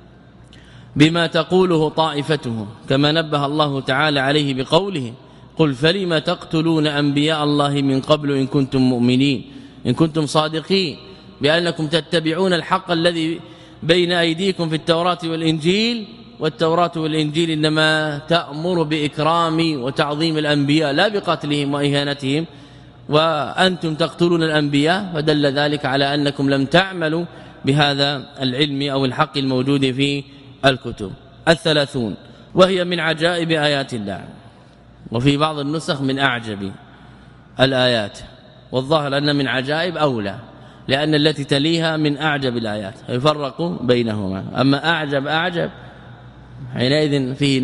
بما تقوله طائفتهم، كما نبه الله تعالى عليه بقوله قل فلم تقتلون أنبياء الله من قبل إن كنتم مؤمنين، إن كنتم صادقين بأنكم تتبعون الحق الذي بين أيديكم في التوراة والإنجيل. والتوراة والإنجيل إنما تأمر بإكرام وتعظيم الأنبياء لا بقتلهم وإهانتهم، وأنتم تقتلون الأنبياء، فدل ذلك على أنكم لم تعملوا بهذا العلم أو الحق الموجود في الكتب. 30 وهي من عجائب آيات الله، وفي بعض النسخ من أعجب الآيات، والظاهر أن من عجائب أولى، لأن التي تليها من أعجب الآيات، يفرق بينهما. أما أعجب حينئذ فيه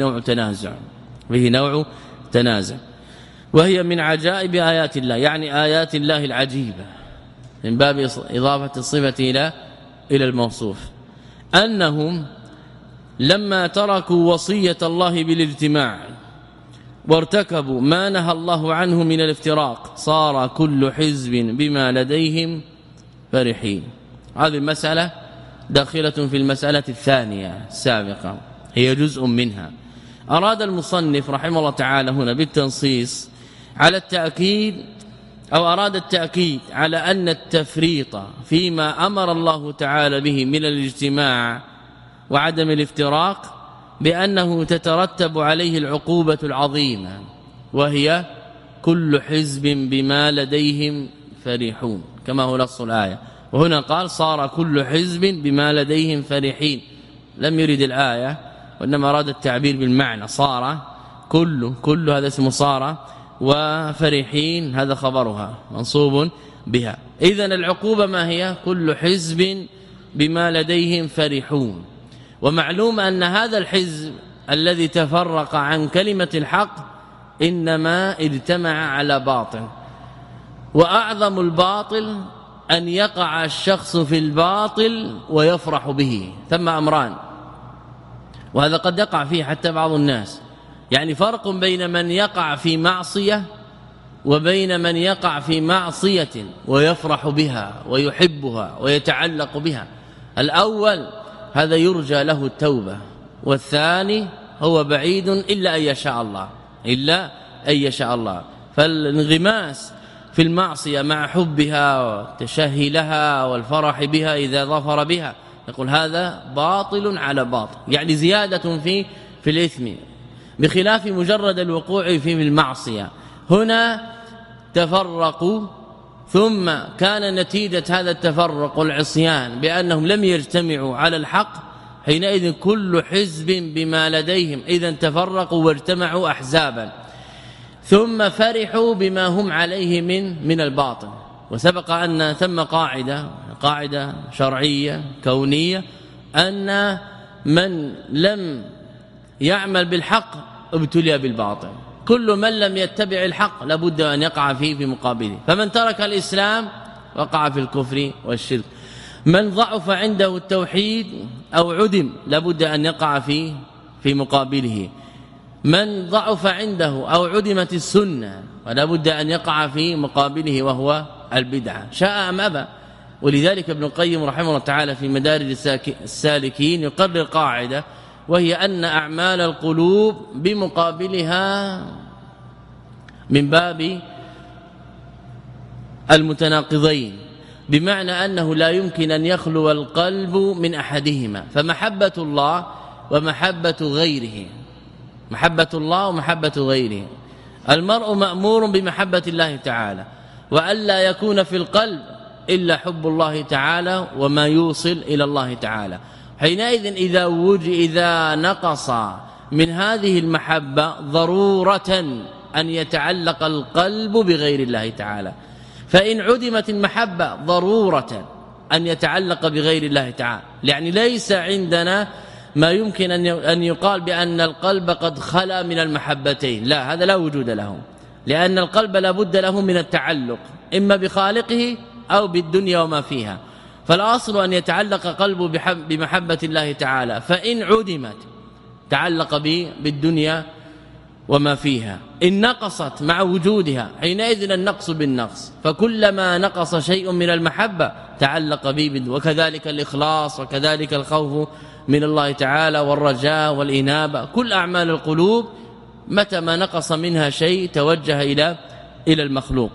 نوع تنازع. وهي من عجائب آيات الله، يعني آيات الله العجيبة، من باب إضافة الصفة إلى الموصوف، أنهم لما تركوا وصية الله بالاجتماع وارتكبوا ما نهى الله عنه من الافتراق صار كل حزب بما لديهم فرحين. هذه المسألة داخلة في المسألة الثانية السابقة، هي جزء منها. أراد المصنف رحمه الله تعالى هنا بالتنصيص على التأكيد، أو أراد التأكيد على أن التفريط فيما أمر الله تعالى به من الاجتماع وعدم الافتراق بأنه تترتب عليه العقوبة العظيمة، وهي كل حزب بما لديهم فرحون، كما هو نص الآية. وهنا قال صار كل حزب بما لديهم فرحين، لم يرد الآية وإنما أراد التعبير بالمعنى. صار كل هذا اسم صار، وفرحين هذا خبرها منصوب بها. إذن العقوبة ما هي؟ كل حزب بما لديهم فرحون. ومعلوم أن هذا الحزب الذي تفرق عن كلمة الحق إنما اجتمع على باطل، وأعظم الباطل أن يقع الشخص في الباطل ويفرح به. ثم أمران، وهذا قد يقع فيه حتى بعض الناس، يعني فرق بين من يقع في معصية وبين من يقع في معصية ويفرح بها ويحبها ويتعلق بها. الأول هذا يرجى له التوبة، والثاني هو بعيد إلا أن يشاء الله، إلا أن يشاء الله. فالانغماس في المعصية مع حبها والتشهي لها والفرح بها إذا ظفر بها نقول هذا باطل على باطل، يعني زيادة في الإثم، بخلاف مجرد الوقوع في المعصية. هنا تفرقوا ثم كان نتيجة هذا التفرق والعصيان بأنهم لم يجتمعوا على الحق، حينئذ كل حزب بما لديهم إذا تفرقوا واجتمعوا أحزابا، ثم فرحوا بما هم عليه من الباطل. وسبق أن ثم قاعدة شرعية كونية أن من لم يعمل بالحق ابتلي بالباطل، كل من لم يتبع الحق لابد أن يقع فيه في مقابله. فمن ترك الإسلام وقع في الكفر والشرك، من ضعف عنده التوحيد أو عدم لابد أن يقع في مقابله، من ضعف عنده أو عدمت السنة ولا بد أن يقع في مقابله وهو البدعة شاء أم أبى. ولذلك ابن القيم رحمه الله تعالى في مدارج السالكين يقرر قاعدة، وهي أن أعمال القلوب بمقابلها من باب المتناقضين، بمعنى أنه لا يمكن أن يخلو القلب من أحدهما، فمحبة الله ومحبة غيره، محبة الله ومحبة غيره. المرء مأمور بمحبة الله تعالى، وألا يكون في القلب إلا حب الله تعالى وما يوصل إلى الله تعالى. حينئذ إذا نقص من هذه المحبة ضرورة أن يتعلق القلب بغير الله تعالى، فإن عدمت المحبة ضرورة أن يتعلق بغير الله تعالى. يعني ليس عندنا ما يمكن أن يقال بأن القلب قد خلا من المحبتين، لا، هذا لا وجود له، لأن القلب لا بد له من التعلق إما بخالقه أو بالدنيا وما فيها. فالأصل أن يتعلق قلبه بمحبة الله تعالى، فإن عدمت تعلق بالدنيا وما فيها، إن نقصت مع وجودها حينئذ النقص بالنقص، فكلما نقص شيء من المحبة تعلق به، وكذلك الإخلاص وكذلك الخوف من الله تعالى والرجاء والإنابة. كل أعمال القلوب متى ما نقص منها شيء توجه إلى المخلوق.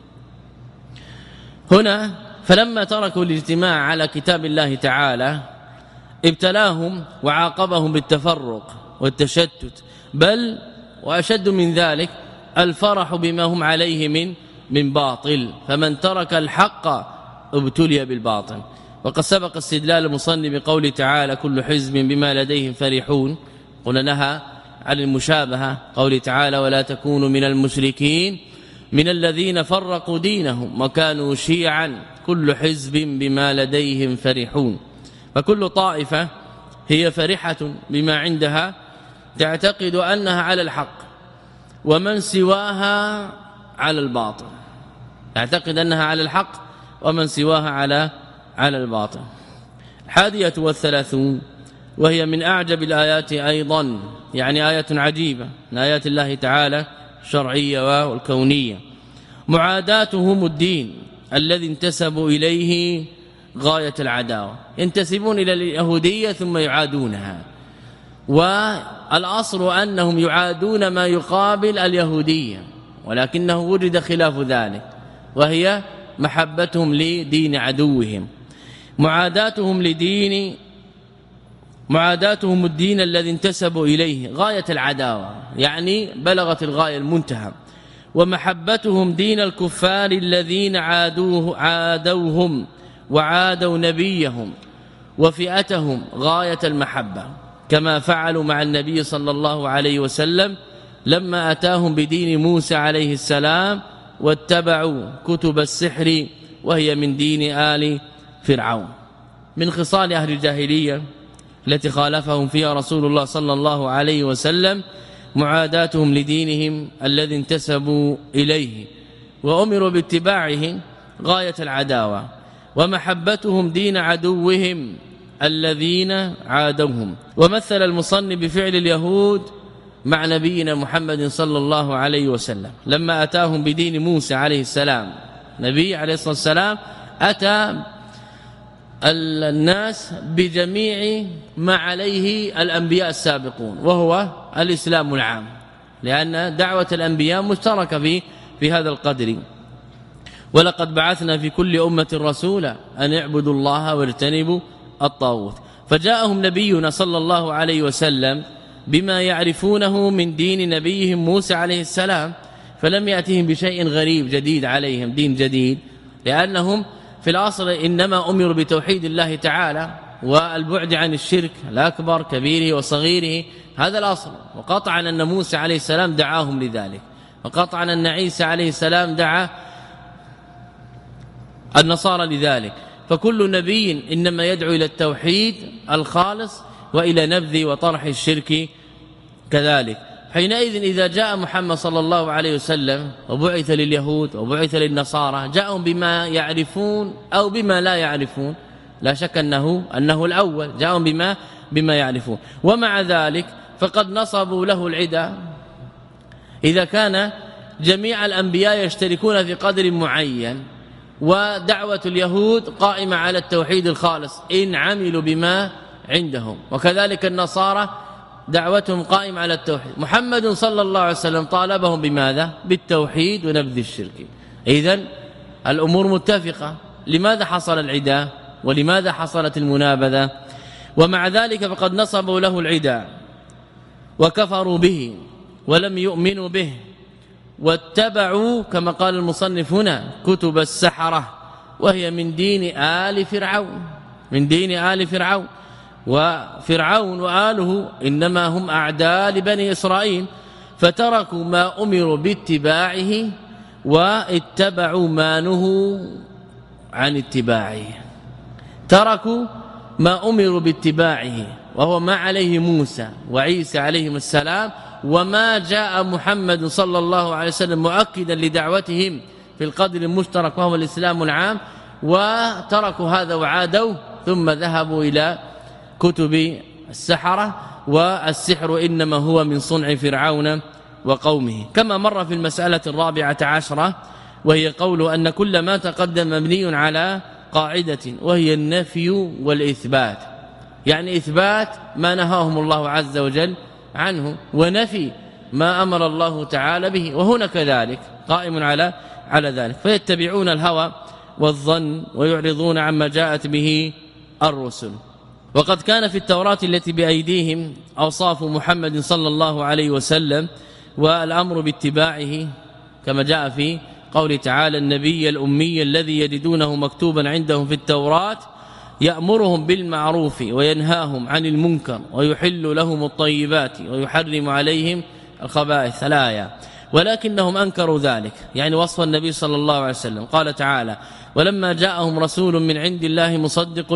هنا فلما تركوا الاجتماع على كتاب الله تعالى ابتلاهم وعاقبهم بالتفرق والتشتت، بل وأشد من ذلك الفرح بما هم عليه من باطل، فمن ترك الحق ابتلي بالباطل. وقد سبق استدلال المصنف بقوله تعالى كل حزب بما لديهم فرحون، قلنا نهى عن المشابهة، قوله تعالى ولا تكونوا من المشركين من الذين فرقوا دينهم وكانوا شيعا كل حزب بما لديهم فرحون. فكل طائفة هي فرحة بما عندها تعتقد أنها على الحق، ومن سواها على الباطل، تعتقد أنها على الحق ومن سواها على الباطل. 31 وهي من أعجب الآيات أيضا، يعني آية عجيبة من آيات الله تعالى الشرعية والكونية، معاداتهم الدين الذي انتسبوا إليه غاية العداوة، ينتسبون إلى اليهودية ثم يعادونها، والأصل أنهم يعادون ما يقابل اليهودية، ولكنه وجد خلاف ذلك، وهي محبتهم لدين عدوهم. معاداتهم الدين الذي انتسبوا إليه غاية العداوة، يعني بلغت الغاية المنتهى. ومحبتهم دين الكفار الذين عادوهم وعادوا نبيهم وفئتهم غاية المحبة، كما فعلوا مع النبي صلى الله عليه وسلم لما أتاهم بدين موسى عليه السلام واتبعوا كتب السحر وهي من دين آل فرعون. من خصال أهل الجاهلية التي خالفهم فيها رسول الله صلى الله عليه وسلم معاداتهم لدينهم الذي انتسبوا إليه وأمروا باتباعه غاية العداوة، ومحبتهم دين عدوهم الذين عادوهم. ومثل المصنف بفعل اليهود مع نبينا محمد صلى الله عليه وسلم لما أتاهم بدين موسى عليه السلام. نبي عليه الصلاة والسلام أتى الناس بجميع ما عليه الأنبياء السابقون، وهو الإسلام العام، لأن دعوة الأنبياء مشتركة في هذا القدر. ولقد بعثنا في كل أمة رسولا أن اعبدوا الله واجتنبوا الطاغوت. فجاءهم نبينا صلى الله عليه وسلم بما يعرفونه من دين نبيهم موسى عليه السلام، فلم يأتهم بشيء غريب جديد عليهم، دين جديد، لأنهم في الأصل إنما أمروا بتوحيد الله تعالى والبعد عن الشرك الأكبر كبيره وصغيره، هذا الأصل. وقطعا أن موسى عليه السلام دعاهم لذلك، وقطعا أن عيسى عليه السلام دعا النصارى لذلك. فكل نبي إنما يدعو إلى التوحيد الخالص وإلى نبذ وطرح الشرك كذلك. حينئذ إذا جاء محمد صلى الله عليه وسلم وبعث لليهود وبعث للنصارى، جاءهم بما يعرفون أو بما لا يعرفون، لا شك أنه الأول، جاءهم بما يعرفون. ومع ذلك فقد نصبوا له العدى. إذا كان جميع الأنبياء يشتركون في قدر معين، ودعوة اليهود قائمة على التوحيد الخالص إن عملوا بما عندهم، وكذلك النصارى دعوتهم قائمة على التوحيد، محمد صلى الله عليه وسلم طالبهم بماذا؟ بالتوحيد ونبذ الشرك. إذن الأمور متفقة. لماذا حصل العداء ولماذا حصلت المنابذة؟ ومع ذلك فقد نصبوا له العداء وكفروا به ولم يؤمنوا به، واتبعوا كما قال المصنف هنا كتب السحرة، وهي من دين آل فرعون، من دين آل فرعون. وفرعون وآله إنما هم أعداء لبني إسرائيل، فتركوا ما أمروا باتباعه واتبعوا ما نهوا عن اتباعه. تركوا ما أمروا باتباعه وهو ما عليه موسى وعيسى عليهم السلام، وما جاء محمد صلى الله عليه وسلم مؤكدا لدعوتهم في القدر المشترك وهو الإسلام العام، وتركوا هذا وعادوا ثم ذهبوا إلى كتب السحرة. والسحر إنما هو من صنع فرعون وقومه، كما مر في المسألة 14، وهي قول أن كل ما تقدم مبني على قاعدة، وهي النفي والإثبات، يعني إثبات ما نهاهم الله عز وجل عنه، ونفي ما أمر الله تعالى به، وهنا كذلك قائم على ذلك. فيتبعون الهوى والظن ويعرضون عما جاءت به الرسل. وقد كان في التوراة التي بأيديهم أوصاف محمد صلى الله عليه وسلم والأمر باتباعه، كما جاء في قول تعالى النبي الأمي الذي يجدونه مكتوبا عندهم في التوراة يأمرهم بالمعروف وينهاهم عن المنكر ويحل لهم الطيبات ويحرم عليهم الخبائث. الآية. ولكنهم أنكروا ذلك، يعني وصف النبي صلى الله عليه وسلم. قال تعالى ولما جاءهم رسول من عند الله مصدق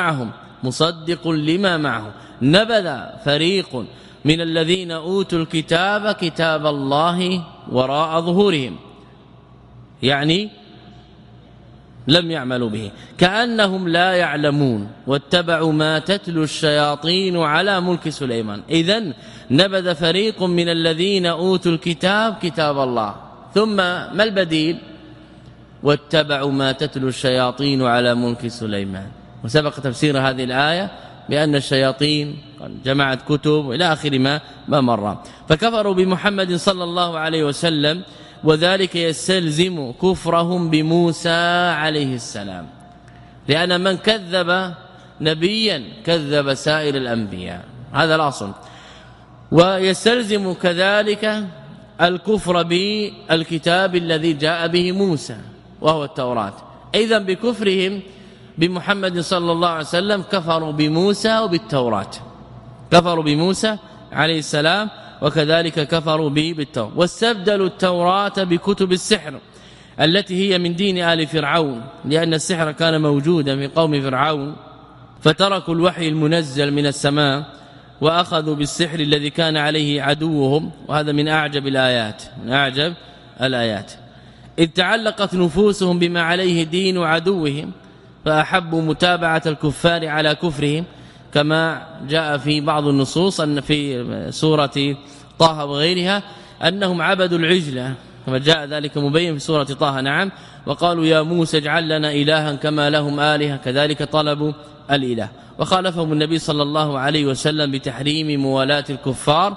لما معهم نبذ فريق من الذين أوتوا الكتاب كتاب الله وراء ظهورهم، يعني لم يعملوا به، كأنهم لا يعلمون، واتبعوا ما تتلو الشياطين على ملك سليمان. إذن نبذ فريق من الذين أوتوا الكتاب كتاب الله، ثم ما البديل؟ واتبعوا ما تتلو الشياطين على ملك سليمان. وسبق تفسير هذه الآية بأن الشياطين جمعت كتب إلى آخر ما مر. فكفروا بمحمد صلى الله عليه وسلم، وذلك يستلزم كفرهم بموسى عليه السلام، لأن من كذب نبيا كذب سائر الأنبياء، هذا الأصل. ويستلزم كذلك الكفر بالكتاب الذي جاء به موسى وهو التوراة. إذن بكفرهم بمحمد صلى الله عليه وسلم كفروا بموسى وبالتوراة، كفروا بموسى عليه السلام، وكذلك كفروا به بالتوراة. واستبدلوا التوراة بكتب السحر التي هي من دين آل فرعون، لأن السحر كان موجودا في قوم فرعون، فتركوا الوحي المنزل من السماء وأخذوا بالسحر الذي كان عليه عدوهم. وهذا من أعجب الآيات، إذ تعلقت نفوسهم بما عليه دين عدوهم، فأحبوا متابعة الكفار على كفرهم، كما جاء في بعض النصوص أن في سورة طه وغيرها أنهم عبدوا العجلة، كما جاء ذلك مبين في سورة طه. نعم. وقالوا يا موسى اجعل لنا إلها كما لهم آلهة، كذلك طلبوا الإله. وخالفهم النبي صلى الله عليه وسلم بتحريم موالاة الكفار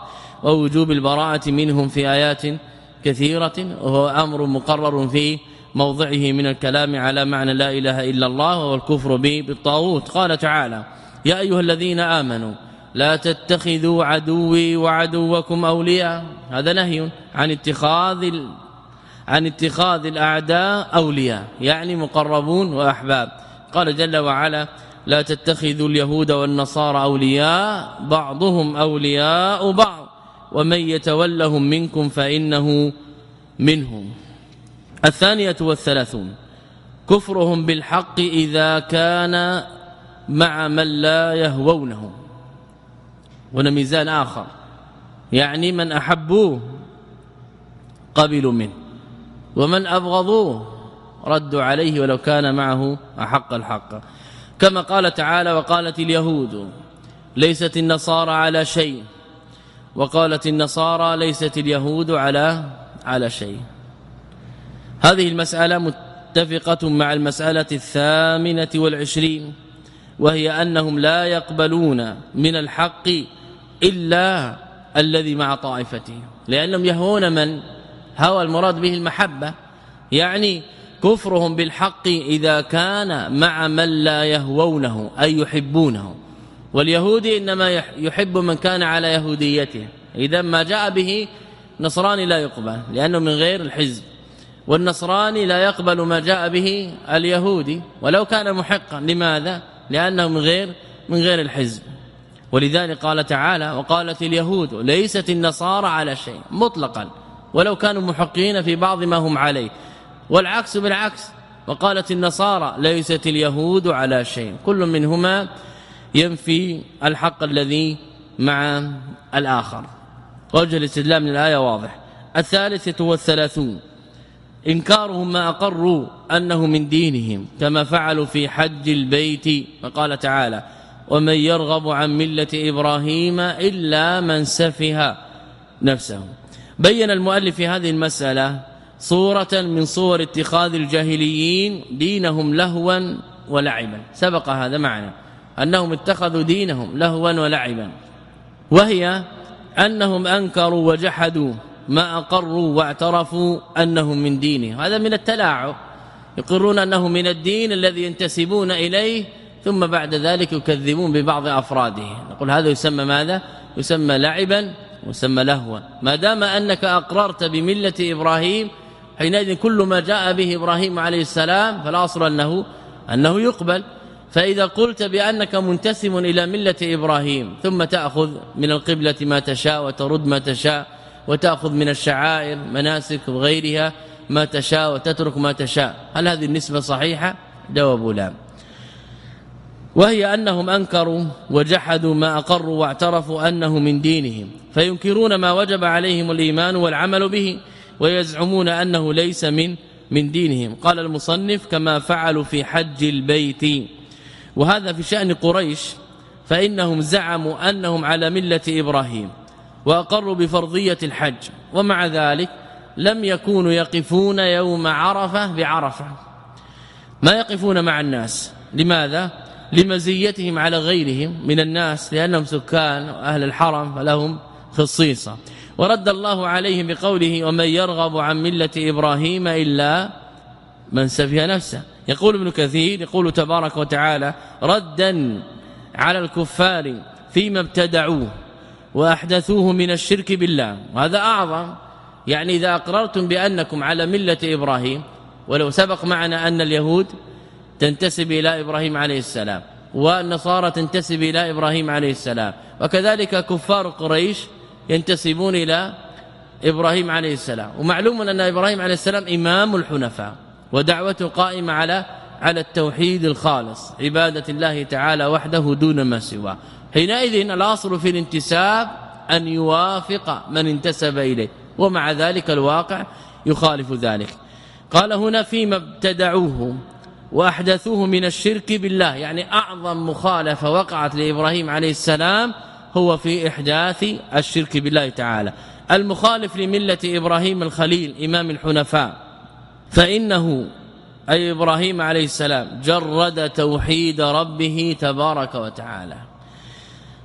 ووجوب البراءة منهم في آيات كثيرة، وهو أمر مقرر في موضعه من الكلام على معنى لا إله إلا الله وهو الكفر بالطاغوت. قال تعالى: يا أيها الذين آمنوا لا تتخذوا عدوي وعدوكم أولياء. هذا نهي عن اتخاذ الأعداء أولياء، يعني مقربون وأحباب. قال جل وعلا: لا تتخذوا اليهود والنصارى أولياء بعضهم أولياء بعض ومن يتولهم منكم فإنه منهم. 32 كفرهم بالحق إذا كان مع من لا يهوونه. هنا ميزان آخر، يعني من أحبوه قبلوا منه، ومن أبغضوه ردوا عليه ولو كان معه أحق الحق. كما قال تعالى: وقالت اليهود ليست النصارى على شيء، وقالت النصارى ليست اليهود على شيء. هذه المسألة متفقة مع المسألة 28، وهي أنهم لا يقبلون من الحق إلا الذي مع طائفته، لأنهم يهوون من هوى المراد به المحبة، يعني كفرهم بالحق إذا كان مع من لا يهوونه أي يحبونه. واليهودي إنما يحب من كان على يهوديته، إذا ما جاء به نصراني لا يقبل لأنه من غير الحزب، والنصراني لا يقبل ما جاء به اليهودي ولو كان محقا. لماذا؟ لأنه من غير الحزب. ولذلك قال تعالى: وقالت اليهود ليست النصارى على شيء مطلقا ولو كانوا محقين في بعض ما هم عليه، والعكس بالعكس، وقالت النصارى ليست اليهود على شيء. كل منهما ينفي الحق الذي مع الآخر. وجه الاستدلال من الآية واضح. 33 إنكارهم ما أقروا أنه من دينهم كما فعلوا في حج البيت، فقال تعالى: ومن يرغب عن ملة إبراهيم إلا من سفه نفسه. بين المؤلف في هذه المسألة صورة من صور اتخاذ الجاهليين دينهم لهوا ولعبا. سبق هذا معنا أنهم اتخذوا دينهم لهوا ولعبا، وهي أنهم أنكروا وجحدوا ما أقروا واعترفوا أنهم من دينه. هذا من التلاعب، يقرون أنه من الدين الذي ينتسبون إليه ثم بعد ذلك يكذبون ببعض أفراده. نقول هذا يسمى ماذا؟ يسمى لعبا ويسمى لهوا. ما دام أنك أقررت بملة إبراهيم حينئذ كل ما جاء به إبراهيم عليه السلام فالأصل أنه يقبل. فإذا قلت بأنك منتسم إلى ملة إبراهيم ثم تأخذ من القبلة ما تشاء وترد ما تشاء، وتأخذ من الشعائر مناسك وغيرها ما تشاء وتترك ما تشاء، هل هذه النسبة صحيحة؟ جواب لا. وهي أنهم أنكروا وجحدوا ما أقروا واعترفوا أنه من دينهم، فينكرون ما وجب عليهم الإيمان والعمل به، ويزعمون أنه ليس من دينهم. قال المصنف: كما فعلوا في حج البيت. وهذا في شأن قريش، فإنهم زعموا أنهم على ملة إبراهيم وأقروا بفرضية الحج، ومع ذلك لم يكونوا يقفون يوم عرفة بعرفة، ما يقفون مع الناس. لماذا؟ لمزيتهم على غيرهم من الناس، لأنهم سكان أهل الحرم فلهم خصيصة. ورد الله عليهم بقوله: ومن يرغب عن ملة إبراهيم إلا من سفه نفسه. يقول ابن كثير يقول تبارك وتعالى ردا على الكفار فيما ابتدعوه وأحدثوه من الشرك بالله، وهذا أعظم. يعني إذا أقررتم بأنكم على ملة إبراهيم، ولو سبق معنا أن اليهود تنتسب إلى إبراهيم عليه السلام والنصارى تنتسب إلى إبراهيم عليه السلام، وكذلك كفار قريش ينتسبون إلى إبراهيم عليه السلام، ومعلوم أن إبراهيم عليه السلام إمام الحنفاء ودعوته قائمة على التوحيد الخالص، عبادة الله تعالى وحده دون ما سواه. حينئذ الأصل في الانتساب أن يوافق من انتسب إليه، ومع ذلك الواقع يخالف ذلك. قال هنا فيما ابتدعوه وأحدثوه من الشرك بالله، يعني أعظم مخالفة وقعت لإبراهيم عليه السلام هو في إحداث الشرك بالله تعالى. المخالف لملة إبراهيم الخليل إمام الحنفاء، فإنه أي إبراهيم عليه السلام جرد توحيد ربه تبارك وتعالى،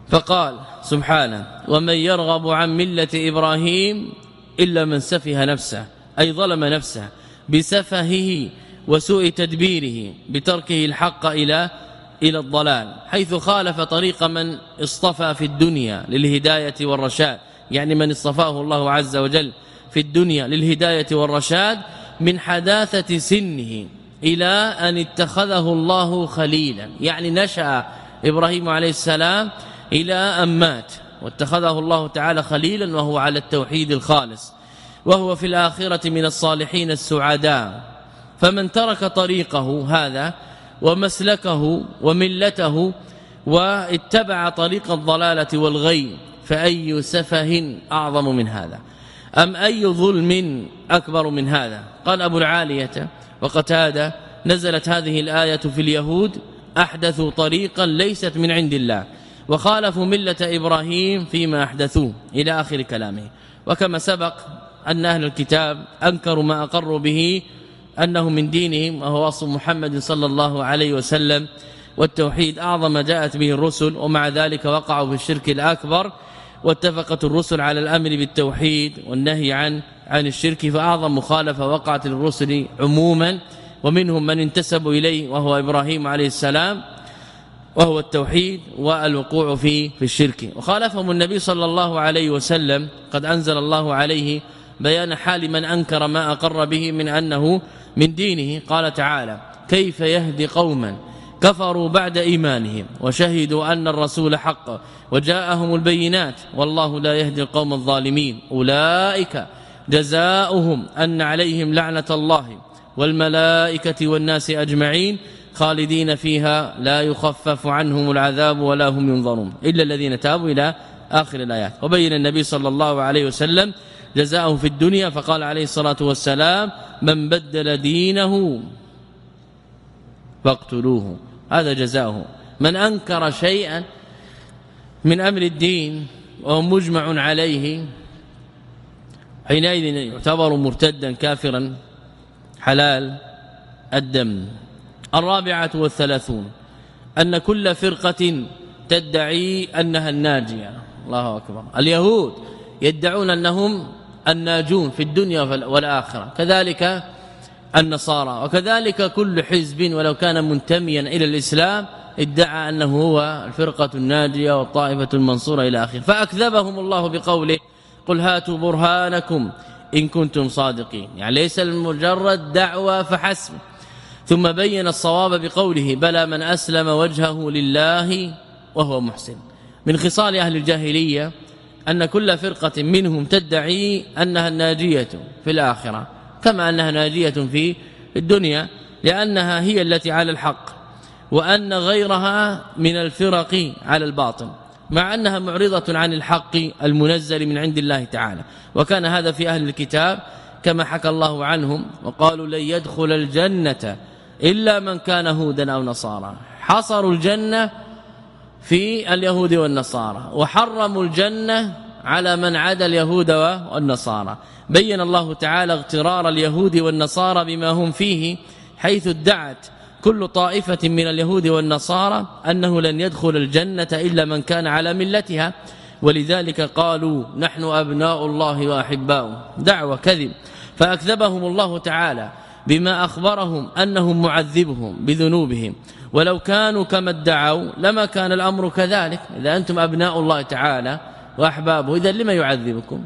فقال سبحانه ومن يرغب عن ملة إبراهيم إلا من سفه نفسه أي ظلم نفسه بسفهه وسوء تدبيره بتركه الحق إلى الضلال، حيث خالف طريق من اصطفى في الدنيا للهداية والرشاد، يعني من اصطفاه الله عز وجل في الدنيا للهداية والرشاد من حداثة سنه إلى أن اتخذه الله خليلا، يعني نشأ إبراهيم عليه السلام إلى أن مات واتخذه الله تعالى خليلا وهو على التوحيد الخالص، وهو في الآخرة من الصالحين السعداء. فمن ترك طريقه هذا ومسلكه وملته واتبع طريق الضلالة والغي فأي سفه أعظم من هذا، أم أي ظلم أكبر من هذا؟ قال أبو العالية وقتادة نزلت هذه الآية في اليهود أحدثوا طريقا ليست من عند الله وخالفوا ملة إبراهيم فيما أحدثوه إلى آخر كلامه. وكما سبق أن أهل الكتاب أنكروا ما أقروا به أنه من دينهم وهو وصف محمد صلى الله عليه وسلم، والتوحيد أعظم ما جاءت به الرسل، ومع ذلك وقعوا في الشرك الأكبر، واتفقت الرسل على الأمر بالتوحيد والنهي عن الشرك، فأعظم مخالفة وقعت للرسل عموما، ومنهم من انتسبوا إليه وهو إبراهيم عليه السلام وهو التوحيد والوقوع في الشرك. وخالفهم النبي صلى الله عليه وسلم، قد أنزل الله عليه بيان حال من أنكر ما أقر به من أنه من دينه. قال تعالى كيف يهدي قوما كفروا بعد إيمانهم وشهدوا أن الرسول حق وجاءهم البينات والله لا يهدي القوم الظالمين أولئك جزاؤهم أن عليهم لعنة الله والملائكة والناس أجمعين خالدين فيها لا يخفف عنهم العذاب ولا هم ينظرون إلا الذين تابوا إلى آخر الآيات. وبين النبي صلى الله عليه وسلم جزاءه في الدنيا فقال عليه الصلاة والسلام من بدل دينه فاقتلوه، هذا جزاؤه. من أنكر شيئا من أمر الدين وهو مجمع عليه حينئذ يعتبر مرتدا كافرا حلال الدم. 34 أن كل فرقة تدعي أنها الناجية. الله أكبر. اليهود يدعون أنهم الناجون في الدنيا والآخرة، كذلك النصارى، وكذلك كل حزب ولو كان منتميا إلى الإسلام ادعى أنه هو الفرقة الناجية والطائفة المنصورة إلى آخره. فأكذبهم الله بقوله قل هاتوا برهانكم إن كنتم صادقين، يعني ليس المجرد دعوة فحسب. ثم بين الصواب بقوله بلى من أسلم وجهه لله وهو محسن. من خصال أهل الجاهلية أن كل فرقة منهم تدعي أنها الناجية في الآخرة كما أنها ناجية في الدنيا، لأنها هي التي على الحق، وأن غيرها من الفرق على الباطل، مع أنها معرضة عن الحق المنزل من عند الله تعالى. وكان هذا في أهل الكتاب كما حكى الله عنهم وقالوا لن يدخل الجنة إلا من كان هودا أو نصارى. حصروا الجنة في اليهود والنصارى وحرموا الجنة على من عدا اليهود والنصارى. بين الله تعالى اغترار اليهود والنصارى بما هم فيه، حيث ادعت كل طائفة من اليهود والنصارى أنه لن يدخل الجنة إلا من كان على ملتها، ولذلك قالوا نحن أبناء الله وأحباؤه، دعوة كذب. فأكذبهم الله تعالى بما أخبرهم أنهم معذبهم بذنوبهم، ولو كانوا كما ادعوا لما كان الأمر كذلك. إذا أنتم أبناء الله تعالى وأحبابه إذا لما يعذبكم؟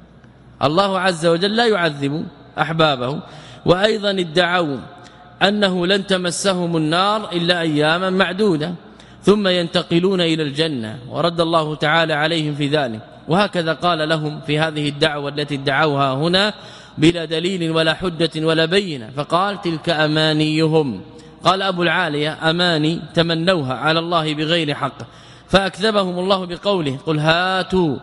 الله عز وجل لا يعذب أحبابه. وأيضا ادعوا أنه لن تمسهم النار إلا أياما معدودة ثم ينتقلون إلى الجنة، ورد الله تعالى عليهم في ذلك. وهكذا قال لهم في هذه الدعوة التي ادعوها هنا بلا دليل ولا حجة ولا بينة، فقال تلك أمانيهم. قال أبو العالية أماني تمنوها على الله بغير حق. فأكذبهم الله بقوله قل هاتوا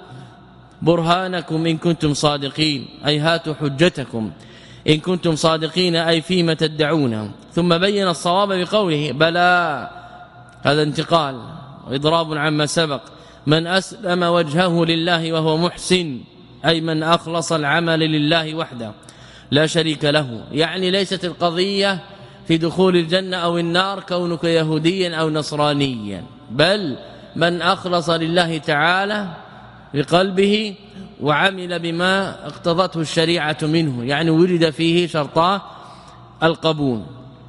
برهانكم إن كنتم صادقين، أي هاتوا حجتكم إن كنتم صادقين، أي فيما تدعونه. ثم بين الصواب بقوله بلى، هذا انتقال وإضراب عما سبق، من أسلم وجهه لله وهو محسن، أي من أخلص العمل لله وحده لا شريك له. يعني ليست القضية في دخول الجنة أو النار كونك يهوديا أو نصرانيا، بل من أخلص لله تعالى بقلبه وعمل بما اقتضته الشريعة منه، يعني ورد فيه شرطا القبول،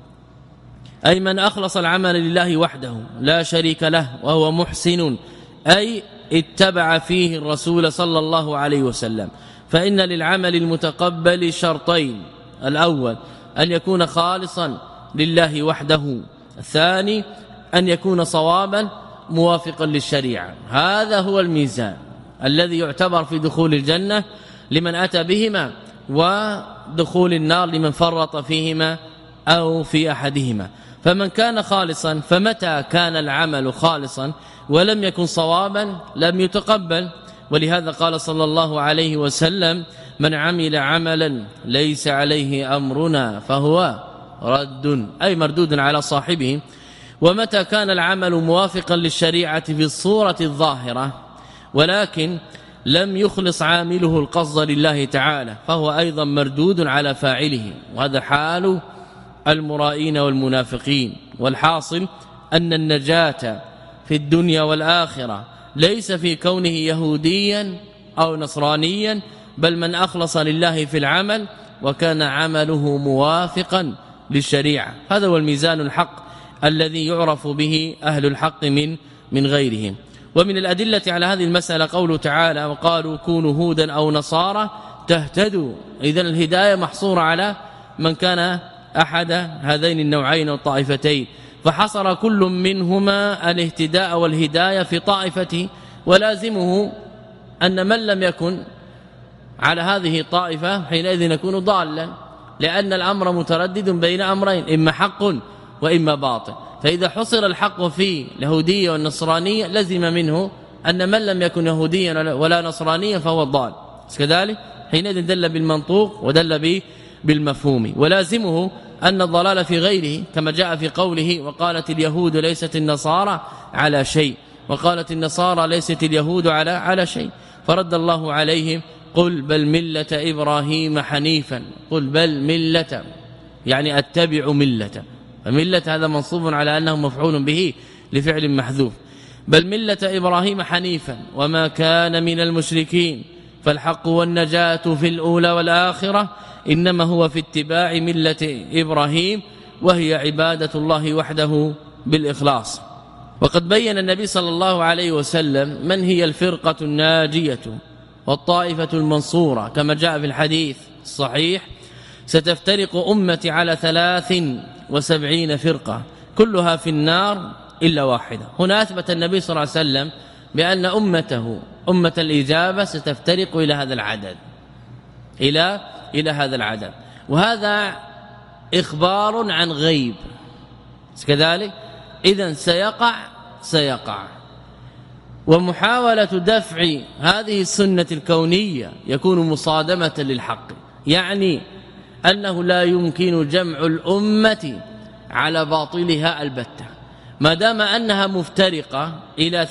أي من أخلص العمل لله وحده لا شريك له وهو محسن، أي اتبع فيه الرسول صلى الله عليه وسلم. فإن للعمل المتقبل شرطين: الأول أن يكون خالصا لله وحده، الثاني أن يكون صوابا موافقا للشريعة. هذا هو الميزان الذي يعتبر في دخول الجنة لمن أتى بهما، ودخول النار لمن فرط فيهما أو في أحدهما. فمن كان خالصا، فمتى كان العمل خالصا ولم يكن صوابا لم يتقبل. ولهذا قال صلى الله عليه وسلم: من عمل عملا ليس عليه أمرنا فهو رد، أي مردود على صاحبه. ومتى كان العمل موافقا للشريعة في الصورة الظاهرة ولكن لم يخلص عامله القصد لله تعالى فهو أيضا مردود على فاعله، وهذا حال المرائين والمنافقين. والحاصل أن النجاة في الدنيا والآخرة ليس في كونه يهوديا أو نصرانيا، بل من أخلص لله في العمل وكان عمله موافقا للشريعة. هذا هو الميزان الحق الذي يعرف به أهل الحق من غيرهم. ومن الأدلة على هذه المسألة قوله تعالى: وقالوا كونوا هودا أو نصارى تهتدوا. إذن الهداية محصورة على من كان أحد هذين النوعين والطائفتين، فحصر كل منهما الاهتداء والهداية في طائفته، ولازمه أن من لم يكن على هذه الطائفة حينئذ يكون ضالا، لأن الأمر متردد بين أمرين: إما حق وإما باطل. فإذا حصر الحق في اليهودية والنصرانية لزم منه أن من لم يكن يهوديا ولا نصرانيا فهو الضال، كذلك حينئذ دل بالمنطوق ودل بالمفهوم. ولازمه أن الضلال في غيره، كما جاء في قوله: وقالت اليهود ليست النصارى على شيء، وقالت النصارى ليست اليهود على شيء، فرد الله عليهم: قل بل ملة إبراهيم حنيفا. قل بل ملة يعني أتبع ملة، فملة هذا منصوب على أنه مفعول به لفعل محذوف. بل ملة إبراهيم حنيفا وما كان من المشركين، فالحق والنجاة في الأولى والآخرة إنما هو في اتباع ملة إبراهيم، وهي عبادة الله وحده بالإخلاص. وقد بين النبي صلى الله عليه وسلم من هي الفرقة الناجية والطائفة المنصورة، كما جاء في الحديث الصحيح: ستفترق أمتي على 73 فرقة كلها في النار إلا واحدة. هنا أثبت النبي صلى الله عليه وسلم بأن أمته أمة الإجابة ستفترق إلى هذا العدد، إلى هذا العدد، وهذا إخبار عن غيب كذلك. إذن سيقع ومحاولة دفع هذه السنة الكونية يكون مصادمة للحق، يعني أنه لا يمكن جمع الأمة على باطلها البتة، ما دام أنها مفترقة إلى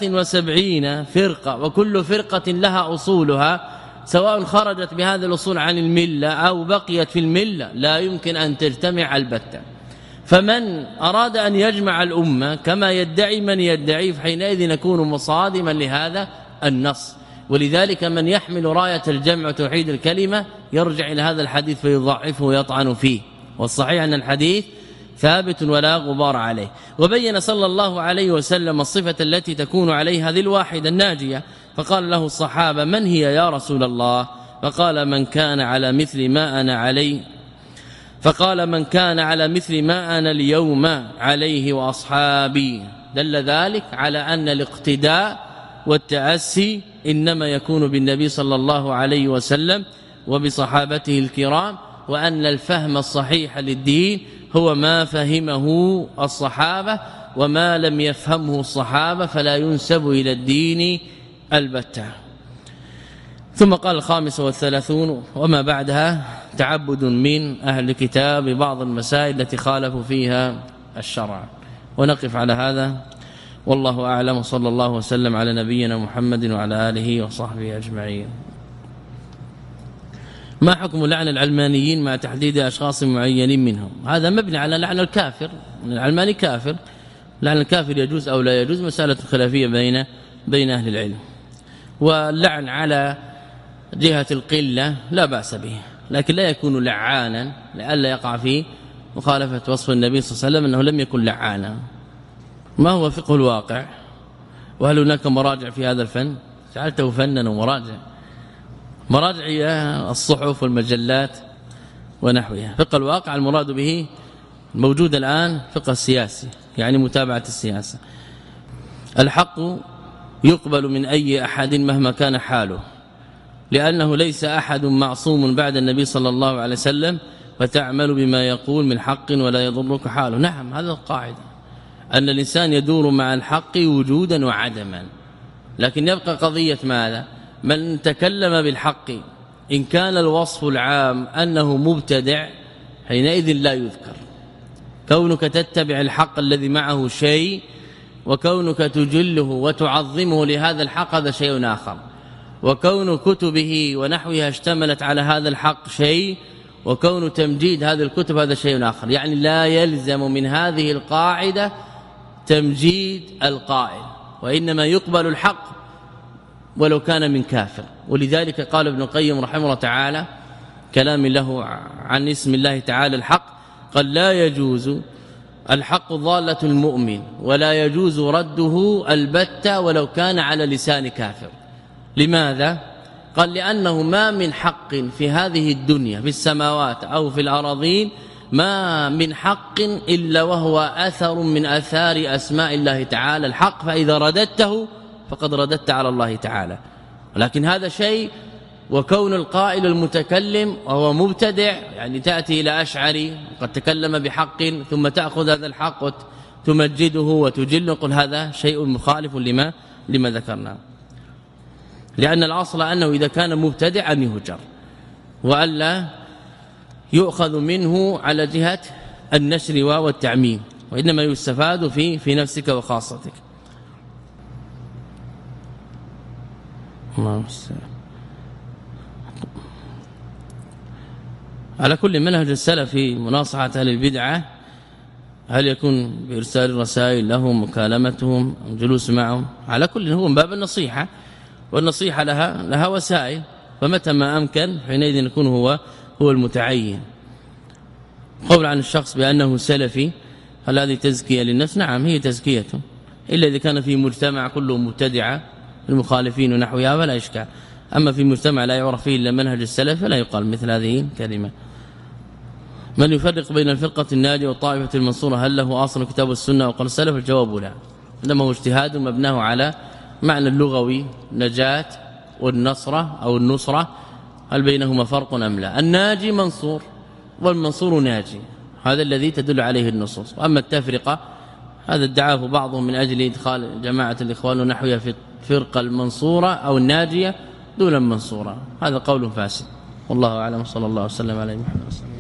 73 فرقة، وكل فرقة لها أصولها، سواء خرجت بهذا الأصول عن الملة أو بقيت في الملة، لا يمكن أن تجتمع البتة. فمن أراد أن يجمع الأمة كما يدعي من يدعي، حينئذ يكون مصادما لهذا النص. ولذلك من يحمل راية الجمع وتوحيد الكلمة يرجع إلى هذا الحديث فيضعفه ويطعن فيه، والصحيح أن الحديث ثابت ولا غبار عليه. وبين صلى الله عليه وسلم الصفة التي تكون عليها ذي الواحدة الناجية، فقال له الصحابة: من هي يا رسول الله؟ فقال: من كان على مثل ما أنا عليه، فقال: من كان على مثل ما أنا اليوم عليه وأصحابي. دل ذلك على أن الاقتداء والتأسي إنما يكون بالنبي صلى الله عليه وسلم وبصحابته الكرام، وأن الفهم الصحيح للدين هو ما فهمه الصحابة، وما لم يفهمه الصحابة فلا ينسب إلى الدين البتة. ثم قال 35 وما بعدها تعبد من أهل الكتاب بعض المسائل التي خالفوا فيها الشرع. ونقف على هذا، والله أعلم، صلى الله وسلم على نبينا محمد وعلى آله وصحبه أجمعين. ما حكم لعن العلمانيين مع تحديد أشخاص معينين منهم؟ هذا مبني على لعن الكافر، العلماني كافر، لعن الكافر يجوز أو لا يجوز مسألة خلافية بين أهل العلم. واللعن على جهة القلة لا بأس به، لكن لا يكون لعانا لئلا يقع في مخالفة وصف النبي صلى الله عليه وسلم أنه لم يكن لعانا. ما هو فقه الواقع؟ وهل هناك مراجع في هذا الفن؟ جعلته فنا ومراجع. مراجع الصحف والمجلات ونحوها. فقه الواقع المراد به موجود الآن فقه السياسي، يعني متابعة السياسة. الحق يقبل من أي أحد مهما كان حاله، لأنه ليس أحد معصوم بعد النبي صلى الله عليه وسلم، فتعمل بما يقول من حق ولا يضرك حاله. نعم، هذا القاعدة أن الإنسان يدور مع الحق وجودا وعدما، لكن يبقى قضية ماذا؟ من تكلم بالحق إن كان الوصف العام أنه مبتدع حينئذ لا يذكر. كونك تتبع الحق الذي معه شيء، وكونك تجله وتعظمه لهذا الحق هذا شيء آخر، وكون كتبه ونحوها اشتملت على هذا الحق شيء، وكون تمجيد هذه الكتب هذا شيء آخر. يعني لا يلزم من هذه القاعدة تمجيد القائل، وإنما يقبل الحق ولو كان من كافر. ولذلك قال ابن القيم رحمه الله تعالى كلام له عن اسم الله تعالى الحق، قال لا يجوز الحق ضالة المؤمن ولا يجوز رده البتة ولو كان على لسان كافر. لماذا؟ قال لأنه ما من حق في هذه الدنيا في السماوات أو في الأراضين ما من حق إلا وهو أثر من أثار أسماء الله تعالى الحق، فإذا رددته فقد رددت على الله تعالى. ولكن هذا شيء، وكون القائل المتكلم وهو مبتدع، يعني تأتي إلى أشعري قد تكلم بحق ثم تأخذ هذا الحق وتمجده وتجله، قل هذا شيء مخالف لما ذكرنا، لأن الأصل أنه إذا كان مبتدعا يهجر وألا يؤخذ منه على جهة النشر والتعميم، وإنما يستفاد في نفسك وخاصتك. على كل منهج السلف في مناصحة أهل البدعة هل يكون بإرسال الرسائل لهم مكالمتهم جلوس معهم؟ على كل هو من باب النصيحة، والنصيحة لها وسائل، فمتى ما أمكن حينئذ يكون هو المتعين. قول عن الشخص بأنه سلفي هل هذه تزكية للنفس؟ نعم هي تزكيته، إلا إذا كان في مجتمع كله مبتدعة المخالفين ونحوها فلا إشكال. أما في مجتمع لا يعرف فيه إلا منهج السلف فلا يقال مثل هذه الكلمة. من يفرق بين الفرقة الناجية والطائفة المنصورة هل له أصل كتاب السنة وقال السلف؟ الجواب لا، إنما هو اجتهاد مبناه على معنى اللغوي نجاة والنصرة أو النصرة، هل بينهما فرق أم لا؟ الناجي منصور والمنصور ناجي، هذا الذي تدل عليه النصوص. وأما التفرقة هذا ادعاه بعضهم من أجل إدخال جماعة الإخوان ونحوها في الفرقة المنصورة أو الناجية دون المنصورة، هذا قول فاسد. والله أعلم، صلى الله وسلم على محمد.